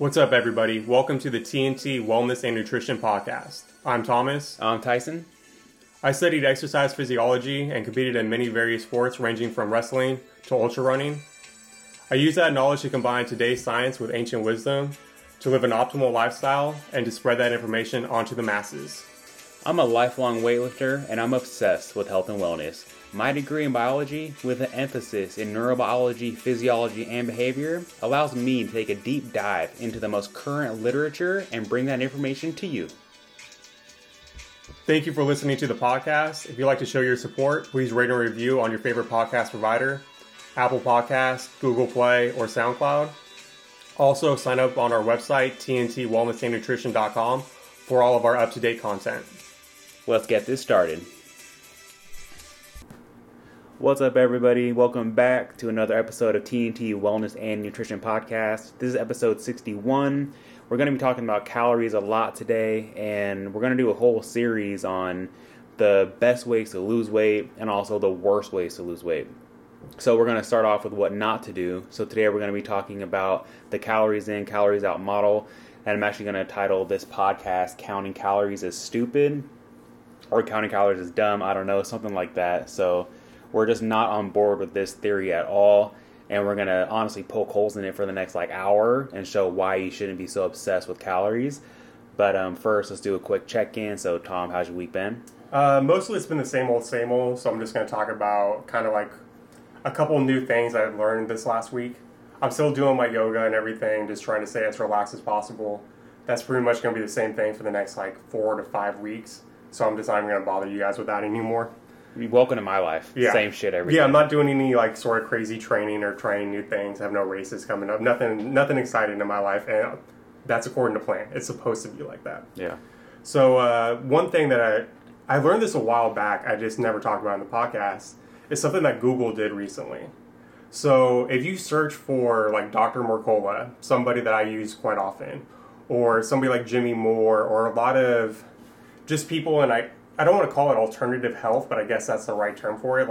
What's up, everybody? Welcome to the TNT Wellness and Nutrition Podcast. I'm Thomas. I'm Tyson. I studied exercise physiology and competed in many various sports ranging from wrestling to ultra running. I use that knowledge to combine today's science with ancient wisdom to live an optimal lifestyle and to spread that information onto the masses. I'm a lifelong weightlifter and I'm obsessed with health and wellness. My degree in biology, with an emphasis in neurobiology, physiology, and behavior, allows me to take a deep dive into the most current literature and bring that information to you. Thank you for listening to the podcast. If you'd like to show your support, please rate and review on your favorite podcast provider, Apple Podcasts, Google Play, or SoundCloud. Also, sign up on our website, tntwellnessandnutrition.com, for all of our up-to-date content. Let's get this started. What's up, everybody? Welcome back to another episode of TNT Wellness and Nutrition Podcast. This is episode 61. We're going to be talking about calories a lot today, and we're going to do a whole series on the best ways to lose weight and also the worst ways to lose weight. So we're going to start off with what not to do. So today we're going to be talking about the calories in, calories out model, and I'm actually going to title this podcast Counting Calories is Stupid, or Counting Calories is Dumb, I don't know, something like that. So we're just not on board with this theory at all, and we're going to honestly poke holes in it for the next hour and show why you shouldn't be so obsessed with calories. But first, let's do a quick check-in. So, Tom, how's your week been? Mostly it's been the same old, so I'm just going to talk about kind of a couple new things I've learned this last week. I'm still doing my yoga and everything, just trying to stay as relaxed as possible. That's pretty much going to be the same thing for the next 4 to 5 weeks, so I'm just not even going to bother you guys with that anymore. Welcome to my life. Yeah. Same shit every day. Yeah, I'm not doing any sort of crazy training or trying new things. I have no races coming up. Nothing exciting in my life, and that's according to plan. It's supposed to be like that. Yeah. So one thing that I learned this a while back, I just never talked about in the podcast, is something that Google did recently. So if you search for Dr. Mercola, somebody that I use quite often, or somebody like Jimmy Moore, or a lot of just people, and I don't want to call it alternative health, but I guess that's the right term for it,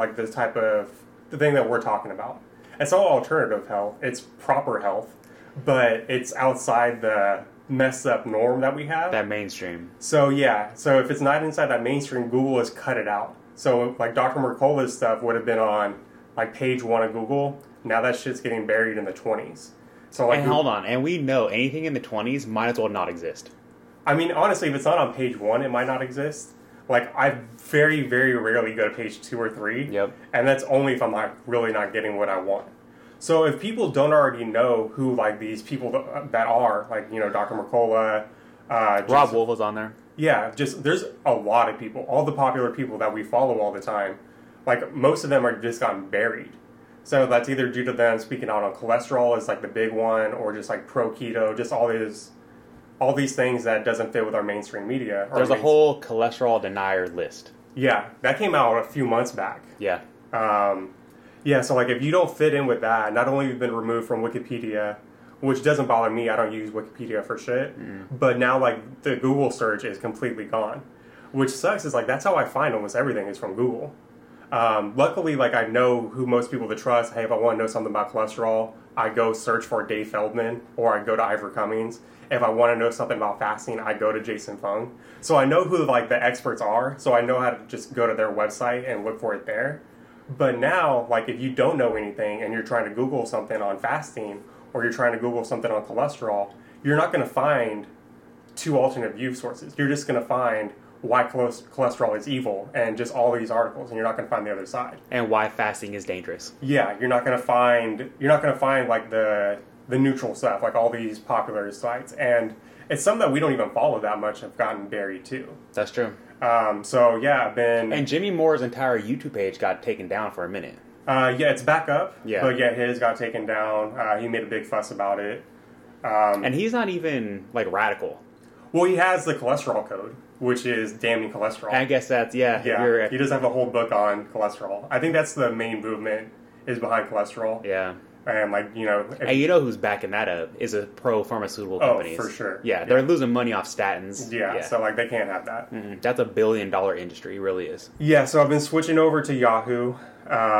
the thing that we're talking about. It's not alternative health, it's proper health, but it's outside the messed up norm that we have. That mainstream. So yeah, so if it's not inside that mainstream, Google has cut it out. So Dr. Mercola's stuff would have been on page 1 of Google. Now that shit's getting buried in the 20s. So and hold on, and we know anything in the 20s might as well not exist. I mean, honestly, if it's not on page 1, it might not exist. I very, very rarely go to page 2 or 3. Yep. And that's only if I'm really not getting what I want. So if people don't already know who these people that are, Dr. Mercola, Rob Wolf was on there. Yeah, there's a lot of people, all the popular people that we follow all the time. Most of them are just gotten buried. So that's either due to them speaking out on cholesterol as the big one, or just pro keto, just all these things that doesn't fit with our mainstream media. There's a whole cholesterol denier list. Yeah, that came out a few months back. Yeah. Yeah, so if you don't fit in with that, not only have you been removed from Wikipedia, which doesn't bother me, I don't use Wikipedia for shit, but now the Google search is completely gone. Which sucks is that's how I find almost everything is from Google. Luckily, I know who most people to trust. Hey, if I want to know something about cholesterol, I go search for Dave Feldman, or I go to Ivor Cummings. If I want to know something about fasting, I go to Jason Fung. So I know who the experts are, so I know how to just go to their website and look for it there. But now, if you don't know anything and you're trying to Google something on fasting, or you're trying to Google something on cholesterol, you're not going to find 2 alternate view sources. You're just going to find why cholesterol is evil and just all these articles, and you're not going to find the other side. And why fasting is dangerous. Yeah, you're not going to find the neutral stuff, all these popular sites. And it's something that we don't even follow that much have gotten buried too. That's true. So yeah, I've been... And Jimmy Moore's entire YouTube page got taken down for a minute. Yeah, it's back up. Yeah. But yeah, his got taken down. He made a big fuss about it. And he's not even radical. Well, he has the cholesterol code, which is damning cholesterol. I guess that's, yeah. Yeah, he does have a whole book on cholesterol. I think that's the main movement is behind cholesterol. Yeah. And hey, you know who's backing that up is a pro-pharmaceutical companies. Oh, for sure. Yeah, they're losing money off statins. Yeah, so they can't have that. That's $1 billion industry, it really is. Yeah, so I've been switching over to Yahoo.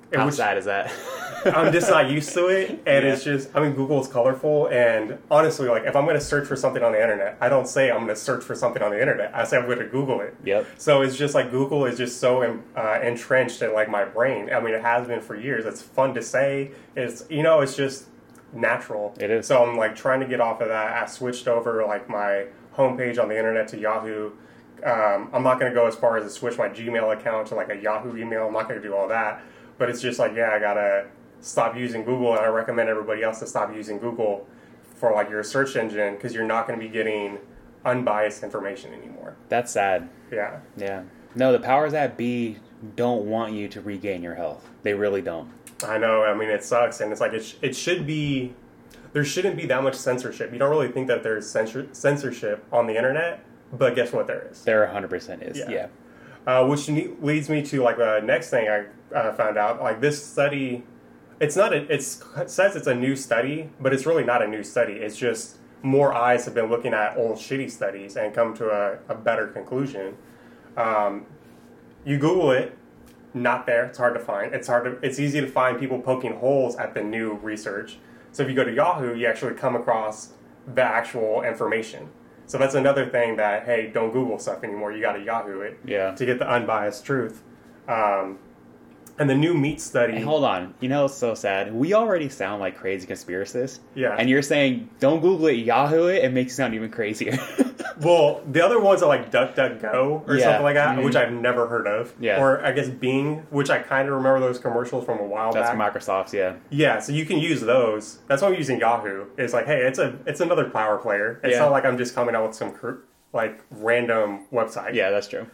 How sad is that? I'm just not used to it, and it's just, I mean, Google is colorful, and honestly, like, if I'm going to search for something on the internet, I don't say I'm going to search for something on the internet. I say I'm going to Google it. Yep. So it's just like Google is just so entrenched in, like, my brain. I mean, it has been for years. It's fun to say. It's, it's just natural. It is. So I'm, like, trying to get off of that. I switched over, like, my homepage on the internet to Yahoo. I'm not going to go as far as to switch my Gmail account to, like, a Yahoo email. I'm not going to do all that. But it's just like, I got to stop using Google, and I recommend everybody else to stop using Google for, like, your search engine, because you're not going to be getting unbiased information anymore. That's sad. Yeah. Yeah. No, the powers that be don't want you to regain your health. They really don't. I know. I mean, it sucks, and it's like it should be. There shouldn't be that much censorship. You don't really think that there's censorship on the internet, but guess what? There is. There 100% is. Yeah. Which leads me to, like, the next thing I found out. Like, this study. It says it's a new study, but it's really not a new study. It's just more eyes have been looking at old shitty studies and come to a better conclusion. You Google it, not there. It's hard to find. It's easy to find people poking holes at the new research. So if you go to Yahoo, you actually come across the actual information. So that's another thing that, hey, don't Google stuff anymore. You got to Yahoo it to get the unbiased truth. And the new meat study... And hold on. It's so sad. We already sound like crazy conspiracists. Yeah. And you're saying, don't Google it, Yahoo it, it makes you sound even crazier. Well, the other ones are like DuckDuckGo or something like that, which I've never heard of. Yeah. Or I guess Bing, which I kind of remember those commercials from a while back. That's Microsoft's, yeah. Yeah, so you can use those. That's why I'm using Yahoo. It's like, hey, it's another power player. It's not like I'm just coming out with some random website. Yeah, that's true.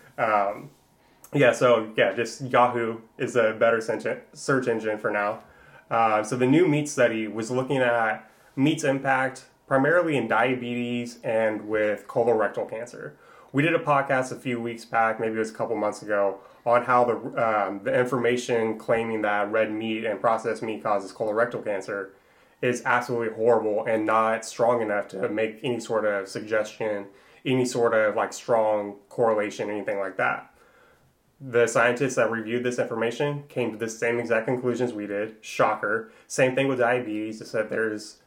Just Yahoo is a better search engine for now. So the new meat study was looking at meat's impact primarily in diabetes and with colorectal cancer. We did a podcast a few weeks back, maybe it was a couple months ago, on how the information claiming that red meat and processed meat causes colorectal cancer is absolutely horrible and not strong enough to make any sort of suggestion, any sort of, like, strong correlation, anything like that. The scientists that reviewed this information came to the same exact conclusions we did. Shocker. Same thing with diabetes. It said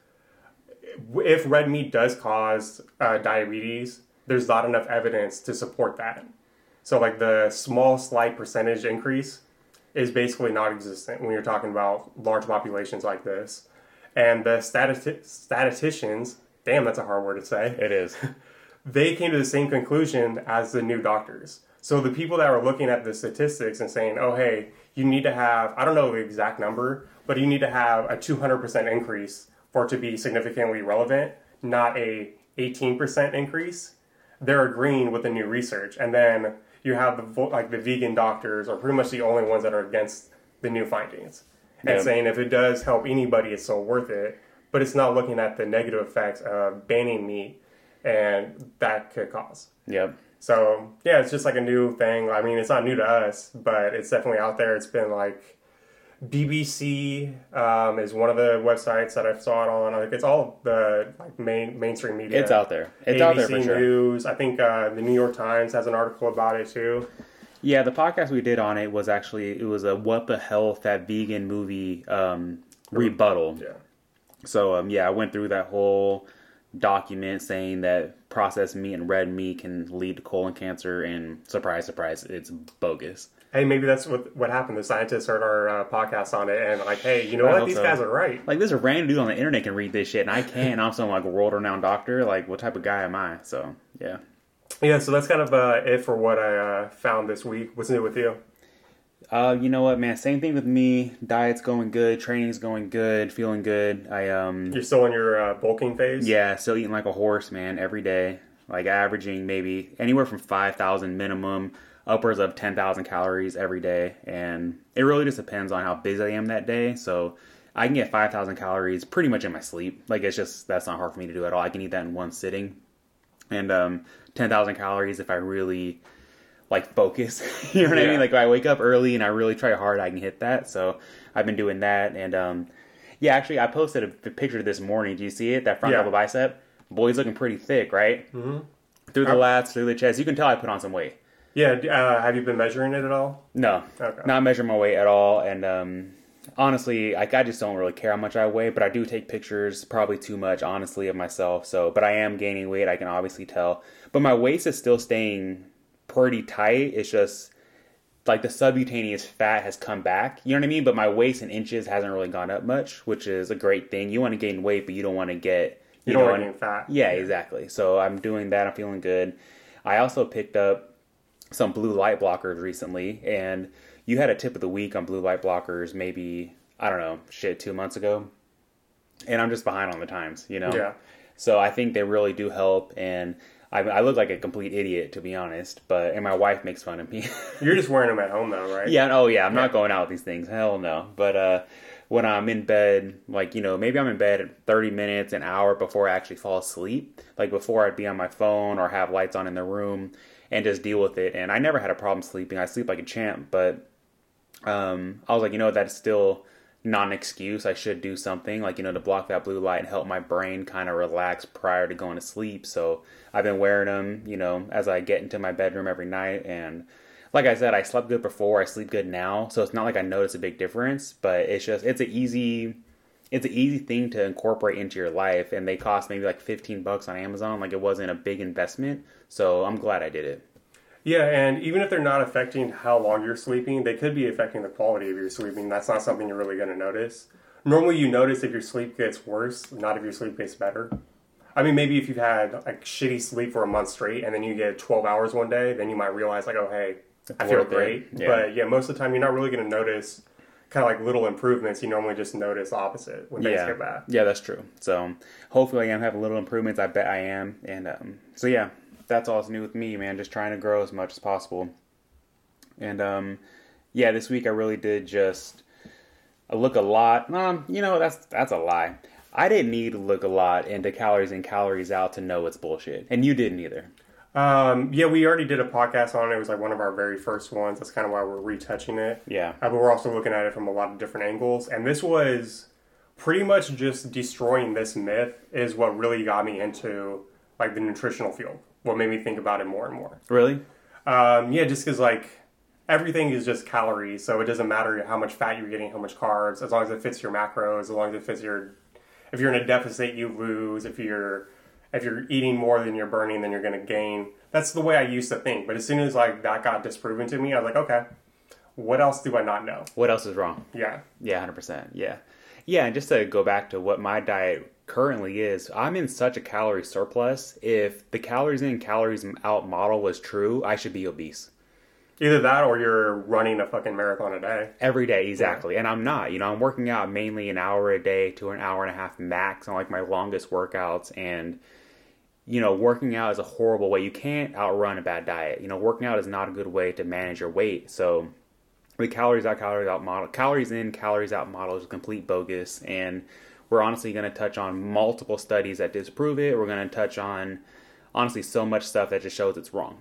if red meat does cause diabetes, there's not enough evidence to support that. So, like, the small, slight percentage increase is basically non-existent when you're talking about large populations like this. And the statisticians, damn, that's a hard word to say. It is. They came to the same conclusion as the new doctors. So the people that were looking at the statistics and saying, oh, hey, you need to have, I don't know the exact number, but you need to have a 200% increase for it to be significantly relevant, not a 18% increase. They're agreeing with the new research. And then you have the vegan doctors are pretty much the only ones that are against the new findings. And saying if it does help anybody, it's so worth it. But it's not looking at the negative effects of banning meat and that could cause. Yep. So, yeah, it's just like a new thing. I mean, it's not new to us, but it's definitely out there. It's been like BBC is one of the websites that I saw it on. Like, it's all the mainstream media. It's out there. It's ABC out there for sure. News. I think the New York Times has an article about it too. Yeah, the podcast we did on it was actually, it was a What the Health, that vegan movie rebuttal. Yeah. So, I went through that whole document saying that processed meat and red meat can lead to colon cancer, and surprise, surprise, it's bogus. Hey, maybe that's what happened. The scientists heard our podcast on it and like, hey, you know what? These guys are right. Like, this random dude on the internet can read this shit, and I can't. I'm some, like, world-renowned doctor. Like, what type of guy am I? So, yeah. Yeah, so that's kind of it for what I found this week. What's new with you? You know what, man? Same thing with me. Diet's going good. Training's going good. Feeling good. You're still in your bulking phase? Yeah, still eating like a horse, man, every day. Like, averaging maybe anywhere from 5,000 minimum, upwards of 10,000 calories every day. And it really just depends on how busy I am that day. So I can get 5,000 calories pretty much in my sleep. Like, it's just, that's not hard for me to do at all. I can eat that in one sitting. And 10,000 calories if I really, like, focus. You know what I mean? Like, if I wake up early and I really try hard, I can hit that. So I've been doing that. And actually, I posted a picture this morning. Do you see it? That front double bicep? Boy's looking pretty thick, right? Mm-hmm. Through the lats, through the chest. You can tell I put on some weight. Yeah. Have you been measuring it at all? No. Okay. Not measuring my weight at all. And honestly, like, I just don't really care how much I weigh, but I do take pictures, probably too much, honestly, of myself. So, but I am gaining weight, I can obviously tell. But my waist is still staying pretty tight. It's just like the subcutaneous fat has come back. You know what I mean? But my waist in inches hasn't really gone up much, which is a great thing. You want to gain weight, but you don't want to get you don't want to gain fat. Yeah, exactly. So I'm doing that. I'm feeling good. I also picked up some blue light blockers recently, and you had a tip of the week on blue light blockers maybe, I don't know, 2 months ago. And I'm just behind on the times, you know? Yeah. So I think they really do help, and I look like a complete idiot, to be honest, and my wife makes fun of me. You're just wearing them at home, though, right? Yeah, oh yeah, I'm not going out with these things. Hell no. But when I'm in bed, like, you know, maybe I'm in bed 30 minutes, an hour before I actually fall asleep, like before I'd be on my phone or have lights on in the room and just deal with it. And I never had a problem sleeping. I sleep like a champ, but I was like, you know, that's still not an excuse. I should do something, like, you know, to block that blue light and help my brain kind of relax prior to going to sleep. So I've been wearing them, you know, as I get into my bedroom every night. And like I said, I slept good before, I sleep good now. So it's not like I notice a big difference, but it's an easy thing to incorporate into your life. And they cost maybe like $15 on Amazon. Like, it wasn't a big investment. So I'm glad I did it. Yeah, and even if they're not affecting how long you're sleeping, they could be affecting the quality of your sleeping. That's not something you're really going to notice. Normally you notice if your sleep gets worse, not if your sleep gets better. I mean, maybe if you've had like shitty sleep for a month straight and then you get 12 hours one day, then you might realize like, oh, hey, I feel great. Yeah. But yeah, most of the time you're not really going to notice kind of like little improvements. You normally just notice the opposite when things get bad. Yeah, that's true. So hopefully I am having little improvements. I bet I am. And so yeah, that's all that's new with me, man. Just trying to grow as much as possible. And yeah, this week I really did just look a lot. You know, that's a lie. I didn't need to look a lot into calories in, calories out to know it's bullshit. And you didn't either. Yeah, we already did a podcast on it. It was like one of our very first ones. That's kind of why we're retouching it. Yeah. But we're also looking at it from a lot of different angles. And this was pretty much just destroying this myth is what really got me into like the nutritional field. What made me think about it more and more. Really? Yeah, just because like everything is just calories. So it doesn't matter how much fat you're getting, how much carbs, as long as it fits your macros, as long as it fits your... If you're in a deficit, you lose. If you're eating more than you're burning, then you're going to gain. That's the way I used to think. But as soon as like that got disproven to me, I was like, okay, what else do I not know? What else is wrong? Yeah. Yeah, 100%. Yeah. Yeah, and just to go back to what my diet currently is, I'm in such a calorie surplus. If the calories in, calories out model was true, I should be obese. Either that or you're running a fucking marathon a day. Every day, exactly. Yeah. And I'm not. You know, I'm working out mainly an hour a day to an hour and a half max on like my longest workouts. And, you know, working out is a horrible way. You can't outrun a bad diet. You know, working out is not a good way to manage your weight. So the calories out model, calories in, calories out model is complete bogus. And we're honestly going to touch on multiple studies that disprove it. We're going to touch on, honestly, so much stuff that just shows it's wrong.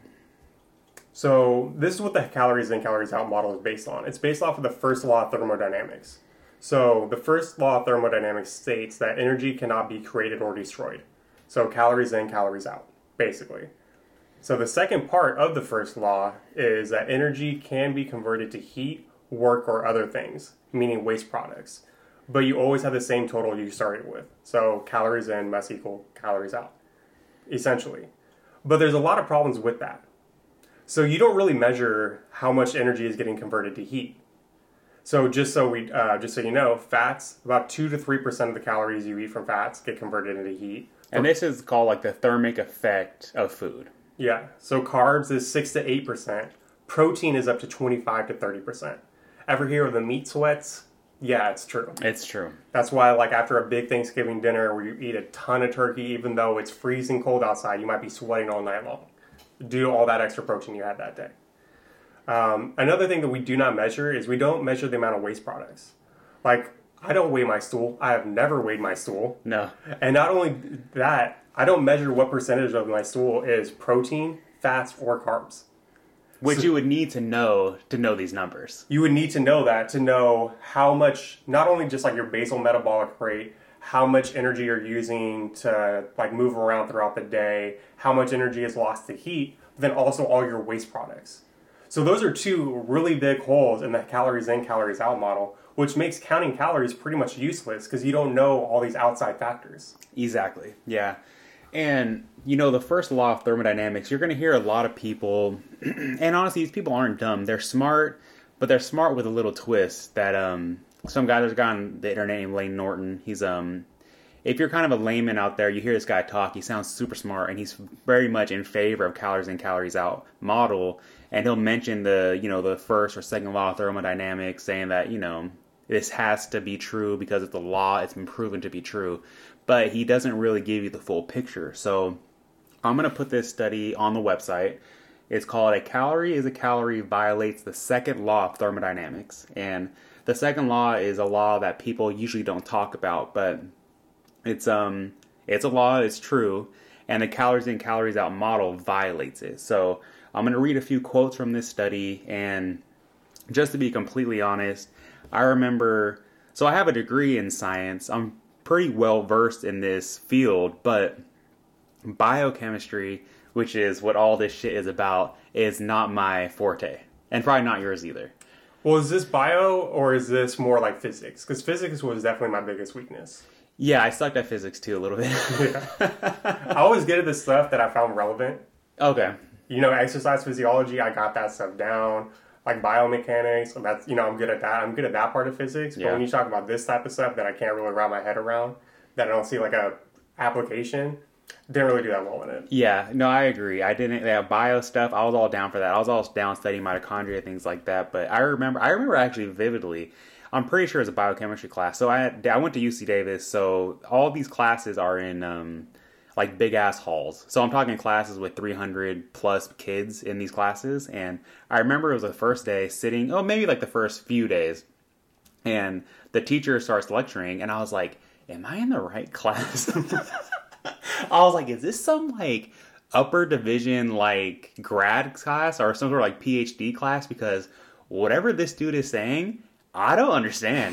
So this is what the calories in, calories out model is based on. It's based off of the first law of thermodynamics. So the first law of thermodynamics states that energy cannot be created or destroyed. So calories in, calories out, basically. So the second part of the first law is that energy can be converted to heat, work, or other things, meaning waste products. But you always have the same total you started with. So calories in must equal calories out, essentially. But there's a lot of problems with that. So you don't really measure how much energy is getting converted to heat. So just so you know, fats, about 2 to 3% of the calories you eat from fats get converted into heat. And this is called like the thermic effect of food. Yeah. So carbs is 6 to 8%. Protein is up to 25 to 30%. Ever hear of the meat sweats? Yeah, it's true. It's true. That's why, like, after a big Thanksgiving dinner where you eat a ton of turkey, even though it's freezing cold outside, you might be sweating all night long due to all that extra protein you had that day. Another thing that we do not measure is we don't measure the amount of waste products. Like, I don't weigh my stool. I have never weighed my stool. No. And not only that, I don't measure what percentage of my stool is protein, fats, or carbs. Which you would need to know these numbers. You would need to know that to know how much, not only just like your basal metabolic rate, how much energy you're using to like move around throughout the day, how much energy is lost to heat, but then also all your waste products. So those are two really big holes in the calories in, calories out model, which makes counting calories pretty much useless because you don't know all these outside factors. Exactly. Yeah. And, the first law of thermodynamics, you're going to hear a lot of people, and honestly, these people aren't dumb. They're smart, but they're smart with a little twist that, there's a guy on the internet named Lane Norton. He's, if you're kind of a layman out there, you hear this guy talk, he sounds super smart, and he's very much in favor of calories in, calories out model, and he'll mention the first or second law of thermodynamics, saying that, this has to be true because it's a law, it's been proven to be true, but he doesn't really give you the full picture. So I'm going to put this study on the website. It's called "A Calorie is a Calorie Violates the Second Law of Thermodynamics," and the second law is a law that people usually don't talk about, but it's a law, it's true, and the calories in, calories out model violates it. So I'm going to read a few quotes from this study, and just to be completely honest, I remember, so I have a degree in science, I'm pretty well versed in this field, but biochemistry, which is what all this shit is about, is not my forte, and probably not yours either. Well, is this bio, or is this more like physics? Because physics was definitely my biggest weakness. Yeah, I sucked at physics too a little bit. Yeah. I always get at the stuff that I found relevant. Okay. Exercise physiology, I got that stuff down. Like biomechanics, that's, I'm good at that. I'm good at that part of physics. But when you talk about this type of stuff that I can't really wrap my head around, that I don't see like a application, didn't really do that well in it. Yeah, no, I agree. I didn't, bio stuff, I was all down for that. I was all down studying mitochondria, things like that. But I remember actually vividly, I'm pretty sure it's a biochemistry class. So I went to UC Davis, so all these classes are in like big ass halls. So I'm talking classes with 300 plus kids in these classes. And I remember it was the first day sitting, maybe like the first few days. And the teacher starts lecturing, and I was like, am I in the right class? I was like, is this some like upper division like grad class or some sort of like PhD class? Because whatever this dude is saying, I don't understand.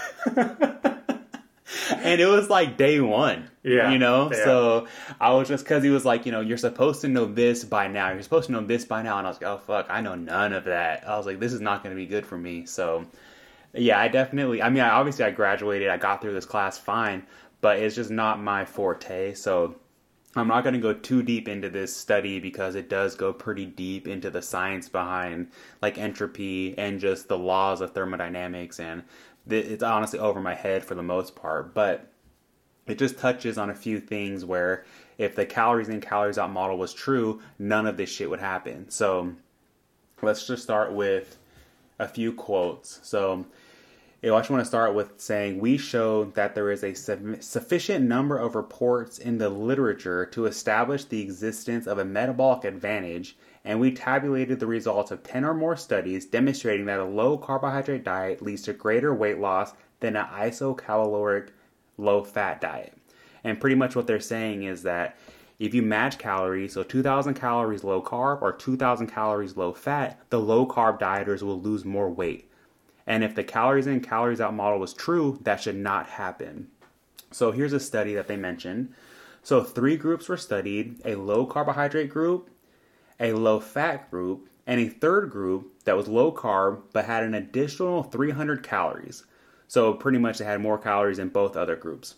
And it was like day one, Yeah. So I was just, because he was like, you're supposed to know this by now. You're supposed to know this by now. And I was like, oh, fuck, I know none of that. I was like, this is not going to be good for me. So, yeah, I graduated. I got through this class fine, but it's just not my forte. So I'm not going to go too deep into this study because it does go pretty deep into the science behind like entropy and just the laws of thermodynamics, and it's honestly over my head for the most part, but it just touches on a few things where if the calories in, calories out model was true, none of this shit would happen. So let's just start with a few quotes. So I just want to start with saying, we showed that there is a sufficient number of reports in the literature to establish the existence of a metabolic advantage, and we tabulated the results of 10 or more studies demonstrating that a low carbohydrate diet leads to greater weight loss than an isocaloric low fat diet. And pretty much what they're saying is that if you match calories, so 2,000 calories low carb or 2,000 calories low fat, the low carb dieters will lose more weight. And if the calories in, calories out model was true, that should not happen. So here's a study that they mentioned. So 3 groups were studied: a low carbohydrate group, a low fat group, and a third group that was low carb but had an additional 300 calories. So pretty much they had more calories than both other groups.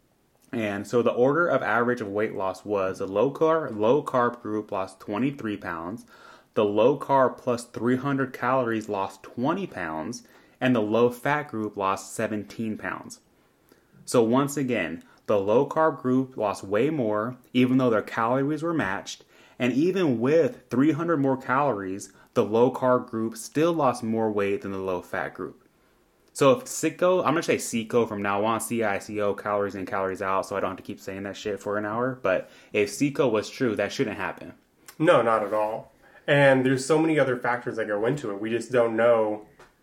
And so the order of average of weight loss was: the low carb group lost 23 pounds, the low carb plus 300 calories lost 20 pounds, and the low fat group lost 17 pounds. So once again, the low carb group lost way more, even though their calories were matched, and even with 300 more calories, the low carb group still lost more weight than the low fat group. So if CICO, I'm going to say CICO from now on, CICO, calories in, calories out, so I don't have to keep saying that shit for an hour, but if CICO was true, that shouldn't happen. No, not at all. And there's so many other factors that go into it. We just don't know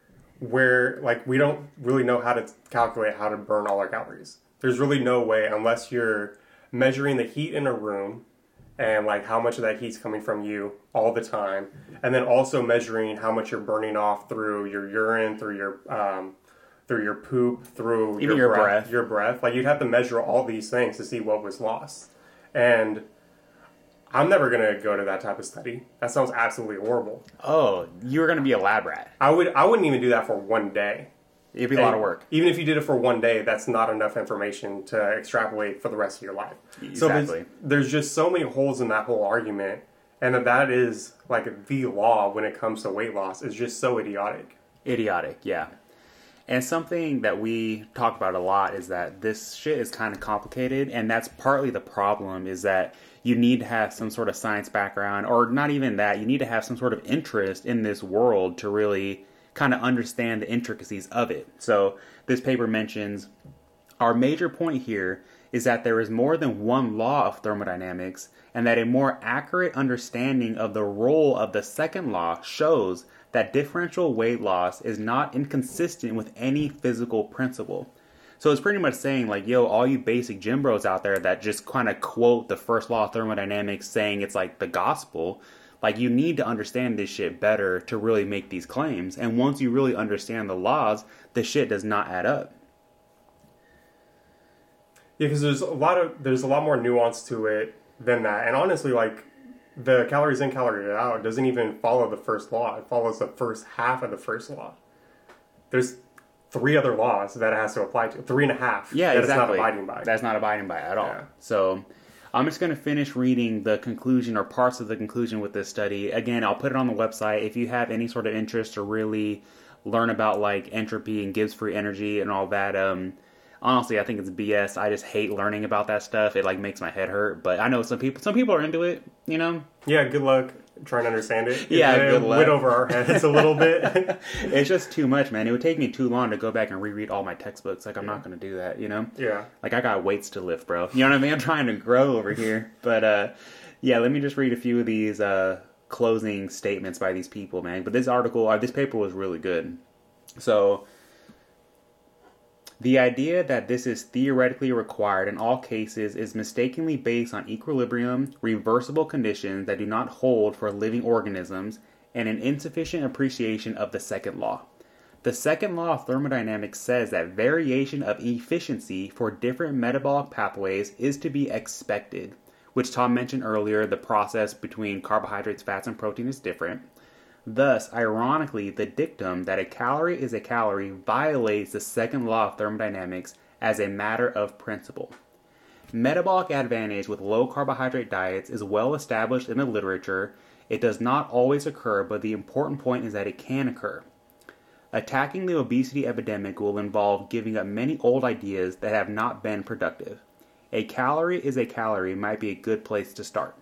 we don't really know how to calculate how to burn all our calories. There's really no way, unless you're measuring the heat in a room and like how much of that heat's coming from you all the time, and then also measuring how much you're burning off through your urine, through your poop, through even your breath. Your breath. Like, you'd have to measure all these things to see what was lost. And I'm never going to go to that type of study. That sounds absolutely horrible. Oh, you're going to be a lab rat. I wouldn't even do that for one day. It'd be a lot of work. Even if you did it for one day, that's not enough information to extrapolate for the rest of your life. Exactly. So there's just so many holes in that whole argument, and that is like the law when it comes to weight loss is just so idiotic. Idiotic, yeah. And something that we talk about a lot is that this shit is kind of complicated, and that's partly the problem, is that you need to have some sort of science background, or not even that, you need to have some sort of interest in this world to really kind of understand the intricacies of it. So this paper mentions, our major point here is that there is more than one law of thermodynamics, and that a more accurate understanding of the role of the second law shows that differential weight loss is not inconsistent with any physical principle. So it's pretty much saying like, yo, all you basic gym bros out there that just kind of quote the first law of thermodynamics saying it's like the gospel, like you need to understand this shit better to really make these claims. And once you really understand the laws, the shit does not add up. Yeah, because there's a lot more nuance to it than that. And honestly, like the calories in, calories out doesn't even follow the first law. It follows the first half of the first law. There's 3 other laws that it has to apply to. 3.5. Yeah, that exactly. It's not abiding by. That's not abiding by at all. Yeah. So I'm just going to finish reading the conclusion or parts of the conclusion with this study. Again, I'll put it on the website. If you have any sort of interest to really learn about like entropy and Gibbs free energy and all that, honestly, I think it's BS. I just hate learning about that stuff. It like makes my head hurt. But I know some people are into it, you know? Yeah, good luck trying to understand it. Yeah, good luck. Went over our heads a little bit. It's just too much, man. It would take me too long to go back and reread all my textbooks. Like, I'm not going to do that, you know? Yeah. Like, I got weights to lift, bro. You know what I mean? I'm trying to grow over here. But, yeah, let me just read a few of these closing statements by these people, man. But this paper was really good. So the idea that this is theoretically required in all cases is mistakenly based on equilibrium, reversible conditions that do not hold for living organisms, and an insufficient appreciation of the second law. The second law of thermodynamics says that variation of efficiency for different metabolic pathways is to be expected, which Tom mentioned earlier. The process between carbohydrates, fats, and protein is different. Thus, ironically, the dictum that a calorie is a calorie violates the second law of thermodynamics as a matter of principle. Metabolic advantage with low carbohydrate diets is well established in the literature. It does not always occur, but the important point is that it can occur. Attacking the obesity epidemic will involve giving up many old ideas that have not been productive. A calorie is a calorie might be a good place to start.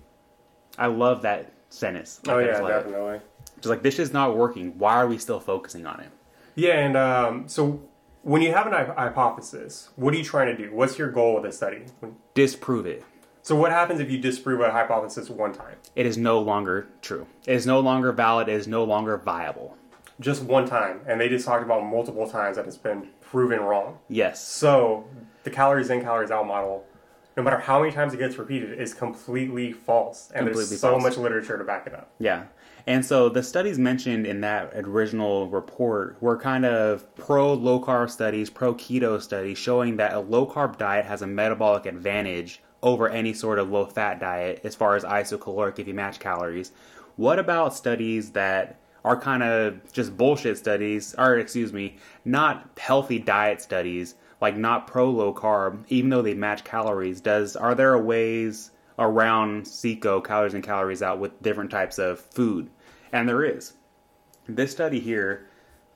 I love that sentence. Oh yeah, definitely. Just like, this is not working. Why are we still focusing on it? Yeah, and so when you have an hypothesis, what are you trying to do? What's your goal with this study? Disprove it. So what happens if you disprove a hypothesis one time? It is no longer true. It is no longer valid. It is no longer viable. Just one time, and they just talked about multiple times that it's been proven wrong. Yes. So the calories in, calories out model, no matter how many times it gets repeated, is completely false. And there's so much literature to back it up. Yeah. And so the studies mentioned in that original report were kind of pro-low carb studies, pro-keto studies, showing that a low-carb diet has a metabolic advantage over any sort of low-fat diet as far as isocaloric if you match calories. What about studies that are kind of just bullshit studies, or not healthy diet studies, like not pro-low carb, even though they match calories? Are there ways around CICO, calories in, calories out, with different types of food? And there is. This study here,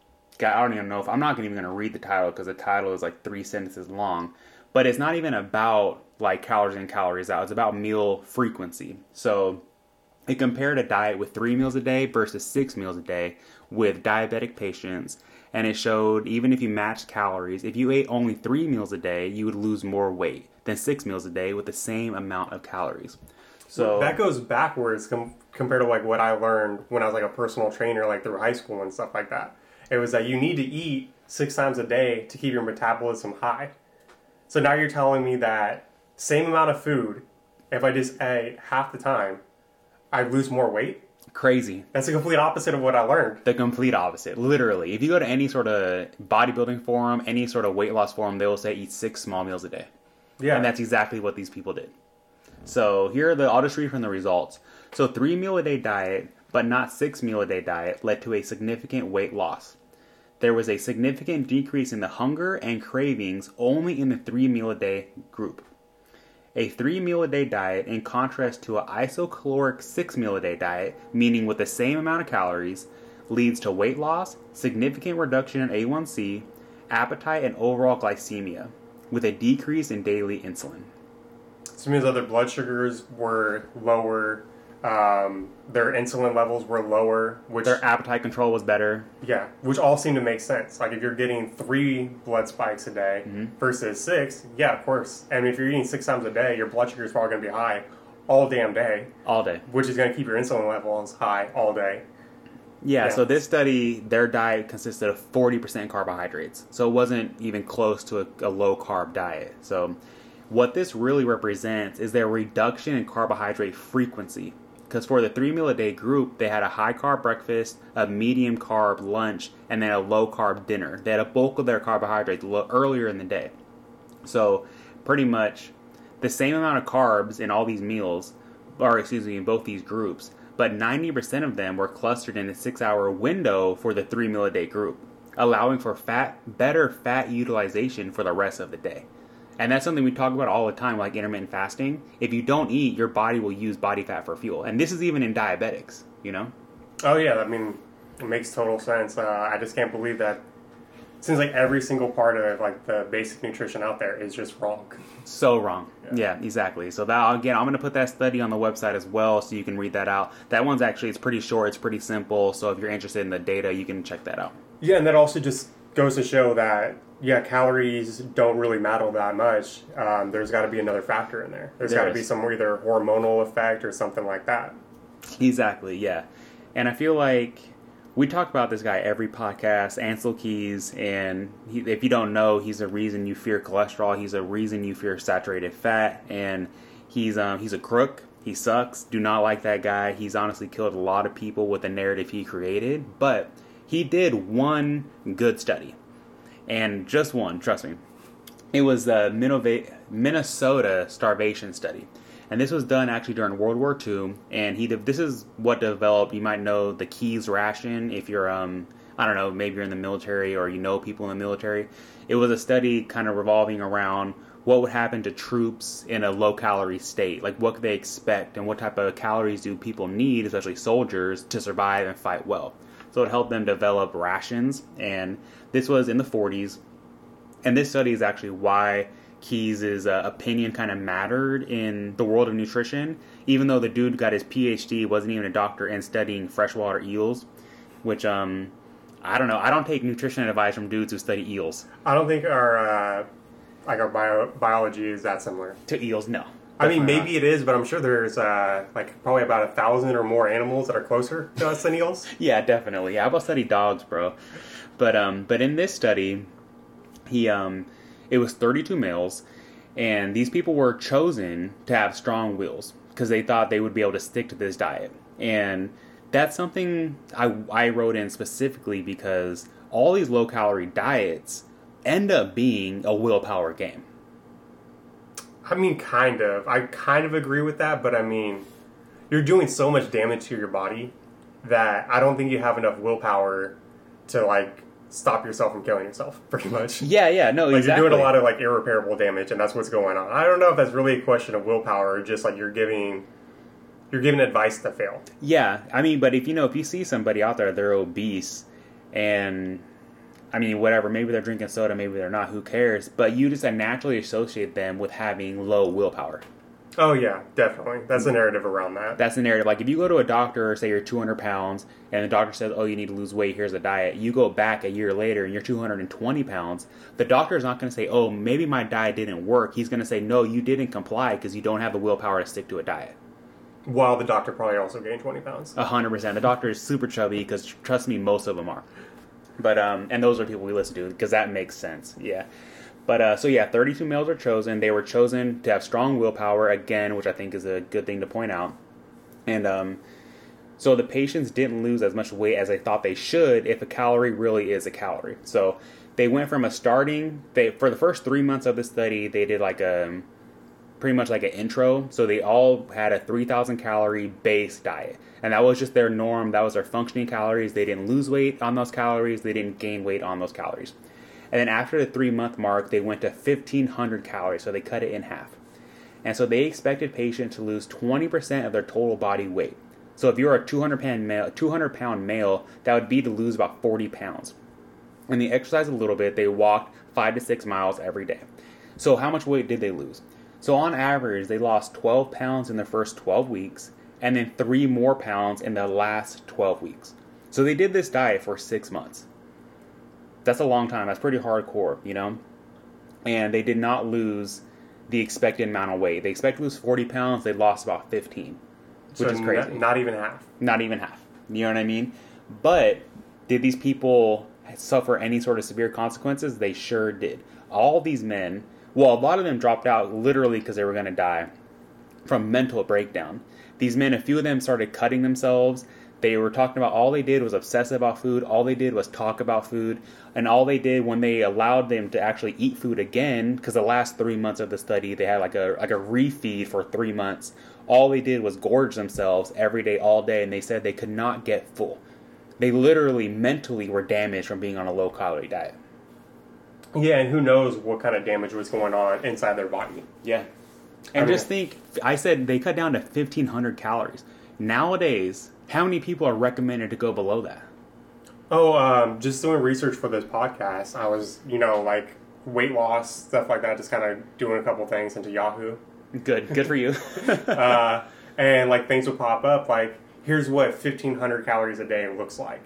I don't even know if, I'm not even going to read the title because the title is like 3 sentences long, but it's not even about like calories in, calories out. It's about meal frequency. So it compared a diet with 3 meals a day versus 6 meals a day with diabetic patients. And it showed even if you matched calories, if you ate only 3 meals a day, you would lose more weight than 6 meals a day with the same amount of calories. So that goes backwards compared to like what I learned when I was like a personal trainer, like through high school and stuff like that. It was that you need to eat 6 times a day to keep your metabolism high. So now you're telling me that same amount of food, if I just ate half the time, I'd lose more weight? Crazy. That's the complete opposite of what I learned. The complete opposite. Literally. If you go to any sort of bodybuilding forum, any sort of weight loss forum, they will say eat 6 small meals a day. Yeah. And that's exactly what these people did. So here I'll just read from the results. So 3 meal a day diet, but not 6 meal a day diet, led to a significant weight loss. there was a significant decrease in the hunger and cravings only in the 3-meal-a-day group. A 3-meal-a-day diet, in contrast to an isocaloric 6-meal-a-day diet, meaning with the same amount of calories, leads to weight loss, significant reduction in A1C, appetite, and overall glycemia, with a decrease in daily insulin. So it means that their blood sugars were lower, their insulin levels were lower, which their appetite control was better. Yeah, which all seem to make sense. Like if you're getting 3 blood spikes a day versus 6, yeah, of course. And if you're eating 6 times a day, your blood sugar is probably going to be high all damn day. All day. Which is going to keep your insulin levels high all day. Yeah, so this study, their diet consisted of 40% carbohydrates. So it wasn't even close to a low-carb diet. So what this really represents is their reduction in carbohydrate frequency. Because for the 3-meal-a-day group, they had a high-carb breakfast, a medium-carb lunch, and then a low-carb dinner. They had a bulk of their carbohydrates earlier in the day. So pretty much the same amount of carbs in all these meals, in both these groups, but 90% of them were clustered in a 6-hour window for the 3-meal-a-day group, allowing for better fat utilization for the rest of the day. And that's something we talk about all the time, like intermittent fasting. If you don't eat, your body will use body fat for fuel. And this is even in diabetics, you know? Oh, yeah. I mean, it makes total sense. I just can't believe that. It seems like every single part of like the basic nutrition out there is just wrong. So wrong. Yeah, exactly. So that, again, I'm going to put that study on the website as well so you can read that out. That one's actually, it's pretty short, it's pretty simple. So if you're interested in the data, you can check that out. Yeah, and that also just goes to show that, yeah, calories don't really matter that much. There's got to be another factor in there. There's got to be some either hormonal effect or something like that. Exactly, yeah. And I feel like we talk about this guy every podcast, Ancel Keys, and if you don't know, he's a reason you fear cholesterol. He's a reason you fear saturated fat, and he's a crook. He sucks. Do not like that guy. He's honestly killed a lot of people with the narrative he created, but he did one good study, and just one, trust me. It was the Minnesota starvation study. And this was done actually during World War II, and this is what developed, you might know, the Keys ration if you're, I don't know, maybe you're in the military or you know people in the military. It was a study kind of revolving around what would happen to troops in a low-calorie state. Like, what could they expect, and what type of calories do people need, especially soldiers, to survive and fight well. So it helped them develop rations, and this was in the 40s. And this study is actually why Keys' opinion kind of mattered in the world of nutrition, even though the dude got his PhD, wasn't even a doctor, and studying freshwater eels, which, I don't know. I don't take nutrition advice from dudes who study eels. I don't think our biology is that similar. To eels, no. I mean, maybe it is, but I'm sure there's probably about 1,000 or more animals that are closer to us than eels. Yeah, definitely. Yeah, I'll study dogs, bro. But in this study, it was 32 males, and these people were chosen to have strong wills because they thought they would be able to stick to this diet. And that's something I wrote in specifically because all these low-calorie diets end up being a willpower game. I mean, kind of. I kind of agree with that, but I mean, you're doing so much damage to your body that I don't think you have enough willpower to, stop yourself from killing yourself, pretty much. Yeah, no, exactly. You're doing a lot of, irreparable damage, and that's what's going on. I don't know if that's really a question of willpower, or just, you're giving advice to fail. Yeah, I mean, but if you see somebody out there, they're obese, and, I mean, whatever, maybe they're drinking soda, maybe they're not, who cares? But you just naturally associate them with having low willpower. Oh, yeah, definitely. That's the narrative around that. That's the narrative. Like, if you go to a doctor, say you're 200 pounds, and the doctor says, oh, you need to lose weight, here's a diet. You go back a year later, and you're 220 pounds. The doctor's not going to say, oh, maybe my diet didn't work. He's going to say, no, you didn't comply because you don't have the willpower to stick to a diet. While the doctor probably also gained 20 pounds. 100%. The doctor is super chubby because, trust me, most of them are. But, and those are people we listen to because that makes sense. Yeah. But, 32 males were chosen. They were chosen to have strong willpower, again, which I think is a good thing to point out. And, so the patients didn't lose as much weight as they thought they should if a calorie really is a calorie. So they went from for the first 3 months of the study, they did pretty much like an intro. So they all had a 3,000 calorie base diet. And that was just their norm. That was their functioning calories. They didn't lose weight on those calories. They didn't gain weight on those calories. And then after the 3-month mark, they went to 1,500 calories. So they cut it in half. And so they expected patients to lose 20% of their total body weight. So if you're a 200-pound male, that would be to lose about 40 pounds. And they exercised a little bit. They walked 5 to 6 miles every day. So how much weight did they lose? So on average, they lost 12 pounds in the first 12 weeks, and then 3 more pounds in the last 12 weeks. So they did this diet for 6 months. That's a long time. That's pretty hardcore, you know? And they did not lose the expected amount of weight. They expected to lose 40 pounds. They lost about 15, which is crazy. Not even half. Not even half. You know what I mean? But did these people suffer any sort of severe consequences? They sure did. All these men, well, a lot of them dropped out literally because they were going to die from mental breakdown. These men, a few of them started cutting themselves. They were talking about, all they did was obsess about food. All they did was talk about food. And all they did when they allowed them to actually eat food again, because the last 3 months of the study, they had like a refeed for 3 months. All they did was gorge themselves every day, all day. And they said they could not get full. They literally mentally were damaged from being on a low-calorie diet. Yeah, and who knows what kind of damage was going on inside their body. Yeah. And just think, I said they cut down to 1,500 calories. Nowadays, how many people are recommended to go below that? Oh, just doing research for this podcast, I was, like weight loss, stuff like that, just kind of doing a couple things into Yahoo. Good for you. And like things would pop up, like, here's what 1,500 calories a day looks like,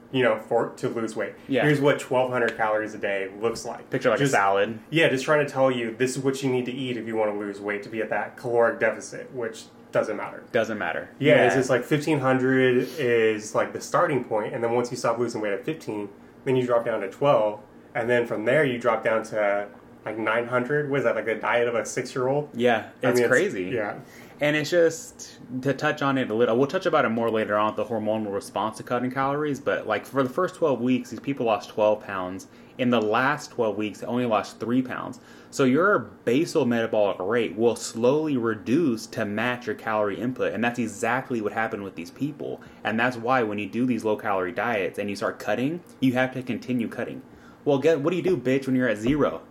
to lose weight. Yeah. Here's what 1,200 calories a day looks like. Picture like a salad. Yeah, just trying to tell you this is what you need to eat if you want to lose weight to be at that caloric deficit, which doesn't matter. Doesn't matter. Yeah, it's just like 1,500 is like the starting point, and then once you stop losing weight at 15, then you drop down to 12, and then from there you drop down to like 900. What is that, like the diet of a 6-year-old? Yeah, it's crazy. Yeah. And it's just, to touch on it a little, we'll touch about it more later on, the hormonal response to cutting calories, but like for the first 12 weeks, these people lost 12 pounds. In the last 12 weeks, they only lost 3 pounds. So your basal metabolic rate will slowly reduce to match your calorie input, and that's exactly what happened with these people. And that's why when you do these low-calorie diets and you start cutting, you have to continue cutting. Well, what do you do, bitch, when you're at 0?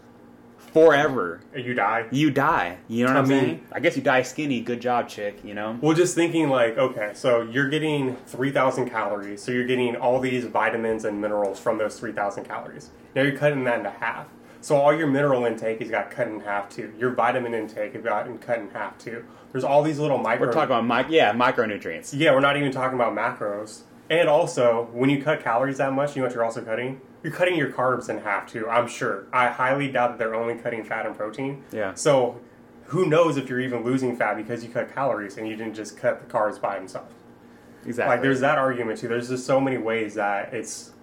Forever. You die. You die. You know what I'm saying? I guess you die skinny. Good job, chick, Well, just thinking like, okay, so you're getting 3,000 calories. So you're getting all these vitamins and minerals from those 3,000 calories. Now you're cutting that into half. So all your mineral intake has got cut in half too. Your vitamin intake has got cut in half too. There's all these little micro... We're talking about micronutrients. Yeah, we're not even talking about macros. And also, when you cut calories that much, you know what you're also cutting? You're cutting your carbs in half too, I'm sure. I highly doubt that they're only cutting fat and protein. Yeah. So who knows if you're even losing fat because you cut calories and you didn't just cut the carbs by themselves. Exactly. Like, there's that argument too. There's just so many ways that there's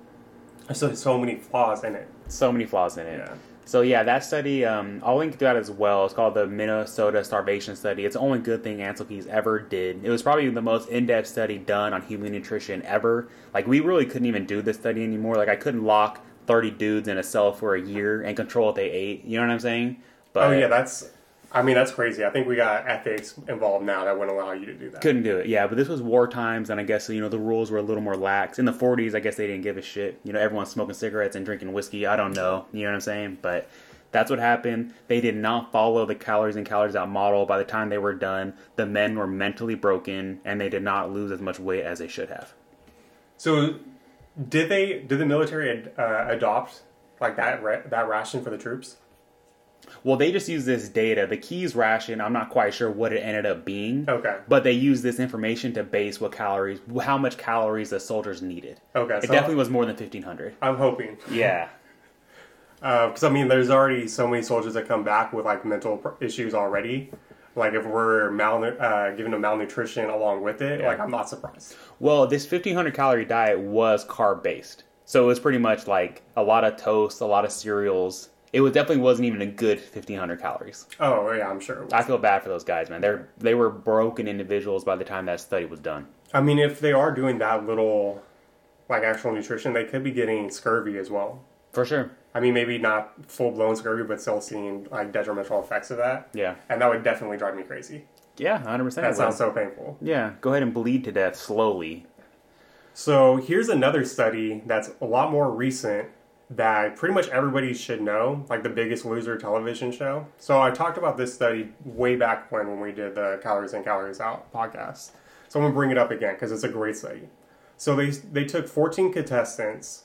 so many flaws in it. So many flaws in it. Yeah. So yeah, that study, I'll link to that as well. It's called the Minnesota Starvation Study. It's the only good thing Ansel Keys ever did. It was probably the most in-depth study done on human nutrition ever. Like, we really couldn't even do this study anymore. Like, I couldn't lock 30 dudes in a cell for a year and control what they ate. You know what I'm saying? But yeah, that's crazy. I think we got ethics involved now that wouldn't allow you to do that. Couldn't do it, yeah. But this was war times, and I guess, the rules were a little more lax. In the 40s, I guess they didn't give a shit. Everyone's smoking cigarettes and drinking whiskey. I don't know. You know what I'm saying? But that's what happened. They did not follow the calories in, calories out model. By the time they were done, the men were mentally broken, and they did not lose as much weight as they should have. So, did the military adopt like that ration for the troops? Well, they just use this data. The Keys ration, I'm not quite sure what it ended up being. Okay. But they use this information to base how much calories the soldiers needed. Okay. It definitely was more than 1,500. I'm hoping. Yeah. Because, there's already so many soldiers that come back with, like, mental issues already. Like, if we're giving them malnutrition along with it, like, I'm not surprised. Well, this 1,500 calorie diet was carb-based. So it was pretty much, like, a lot of toast, a lot of cereals. It definitely wasn't even a good 1,500 calories. Oh, yeah, I'm sure it was. I feel bad for those guys, man. They were broken individuals by the time that study was done. If they are doing that little, like, actual nutrition, they could be getting scurvy as well. For sure. I mean, maybe not full-blown scurvy, but still seeing like detrimental effects of that. Yeah. And that would definitely drive me crazy. Yeah, 100%. That sounds so painful. Yeah, go ahead and bleed to death slowly. So here's another study that's a lot more recent that pretty much everybody should know, like the Biggest Loser television show. So I talked about this study way back when we did the Calories In, Calories Out podcast. So I'm going to bring it up again because it's a great study. So they took 14 contestants.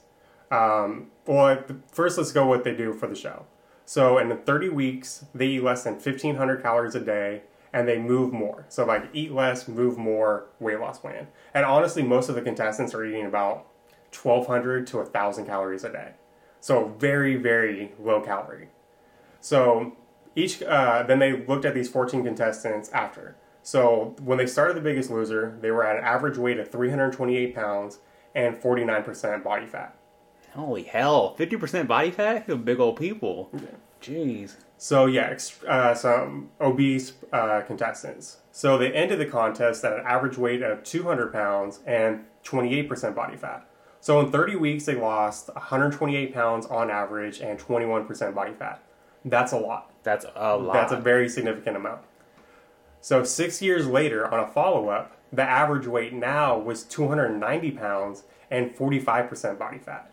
First let's go what they do for the show. So in 30 weeks, they eat less than 1,500 calories a day, and they move more. So like eat less, move more, weight loss plan. And honestly, most of the contestants are eating about 1,200 to 1,000 calories a day. So very, very low calorie. So then they looked at these 14 contestants after. So when they started The Biggest Loser, they were at an average weight of 328 pounds and 49% body fat. Holy hell, 50% body fat? They're big old people. Yeah. Jeez. So yeah, some obese contestants. So they ended the contest at an average weight of 200 pounds and 28% body fat. So in 30 weeks, they lost 128 pounds on average and 21% body fat. That's a lot. That's a lot. That's a very significant amount. So 6 years later, on a follow-up, the average weight now was 290 pounds and 45% body fat.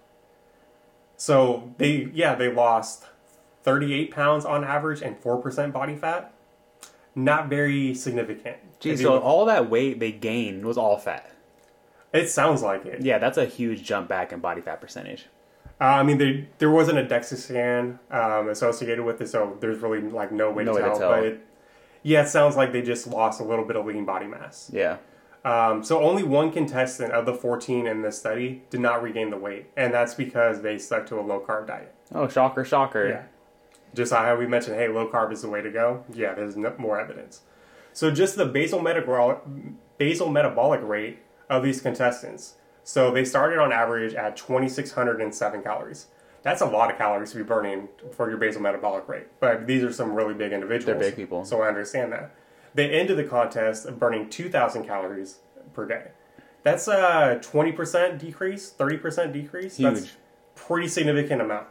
So they lost 38 pounds on average and 4% body fat. Not very significant. Geez, so all that weight they gained was all fat. It sounds like it. Yeah, that's a huge jump back in body fat percentage. I mean, there wasn't a DEXA scan associated with it, so there's really like no way to tell. But it sounds like they just lost a little bit of lean body mass. Yeah. So only one contestant of the 14 in this study did not regain the weight, and that's because they stuck to a low-carb diet. Oh, shocker, shocker. Yeah. Just how we mentioned, hey, low-carb is the way to go. Yeah, there's more evidence. So just the basal metabolic rate of these contestants. So they started on average at 2,607 calories. That's a lot of calories to be burning for your basal metabolic rate. But these are some really big individuals. They're big people. So I understand that. They ended the contest burning 2,000 calories per day. That's a 20% decrease, 30% decrease. Huge. That's pretty significant amount.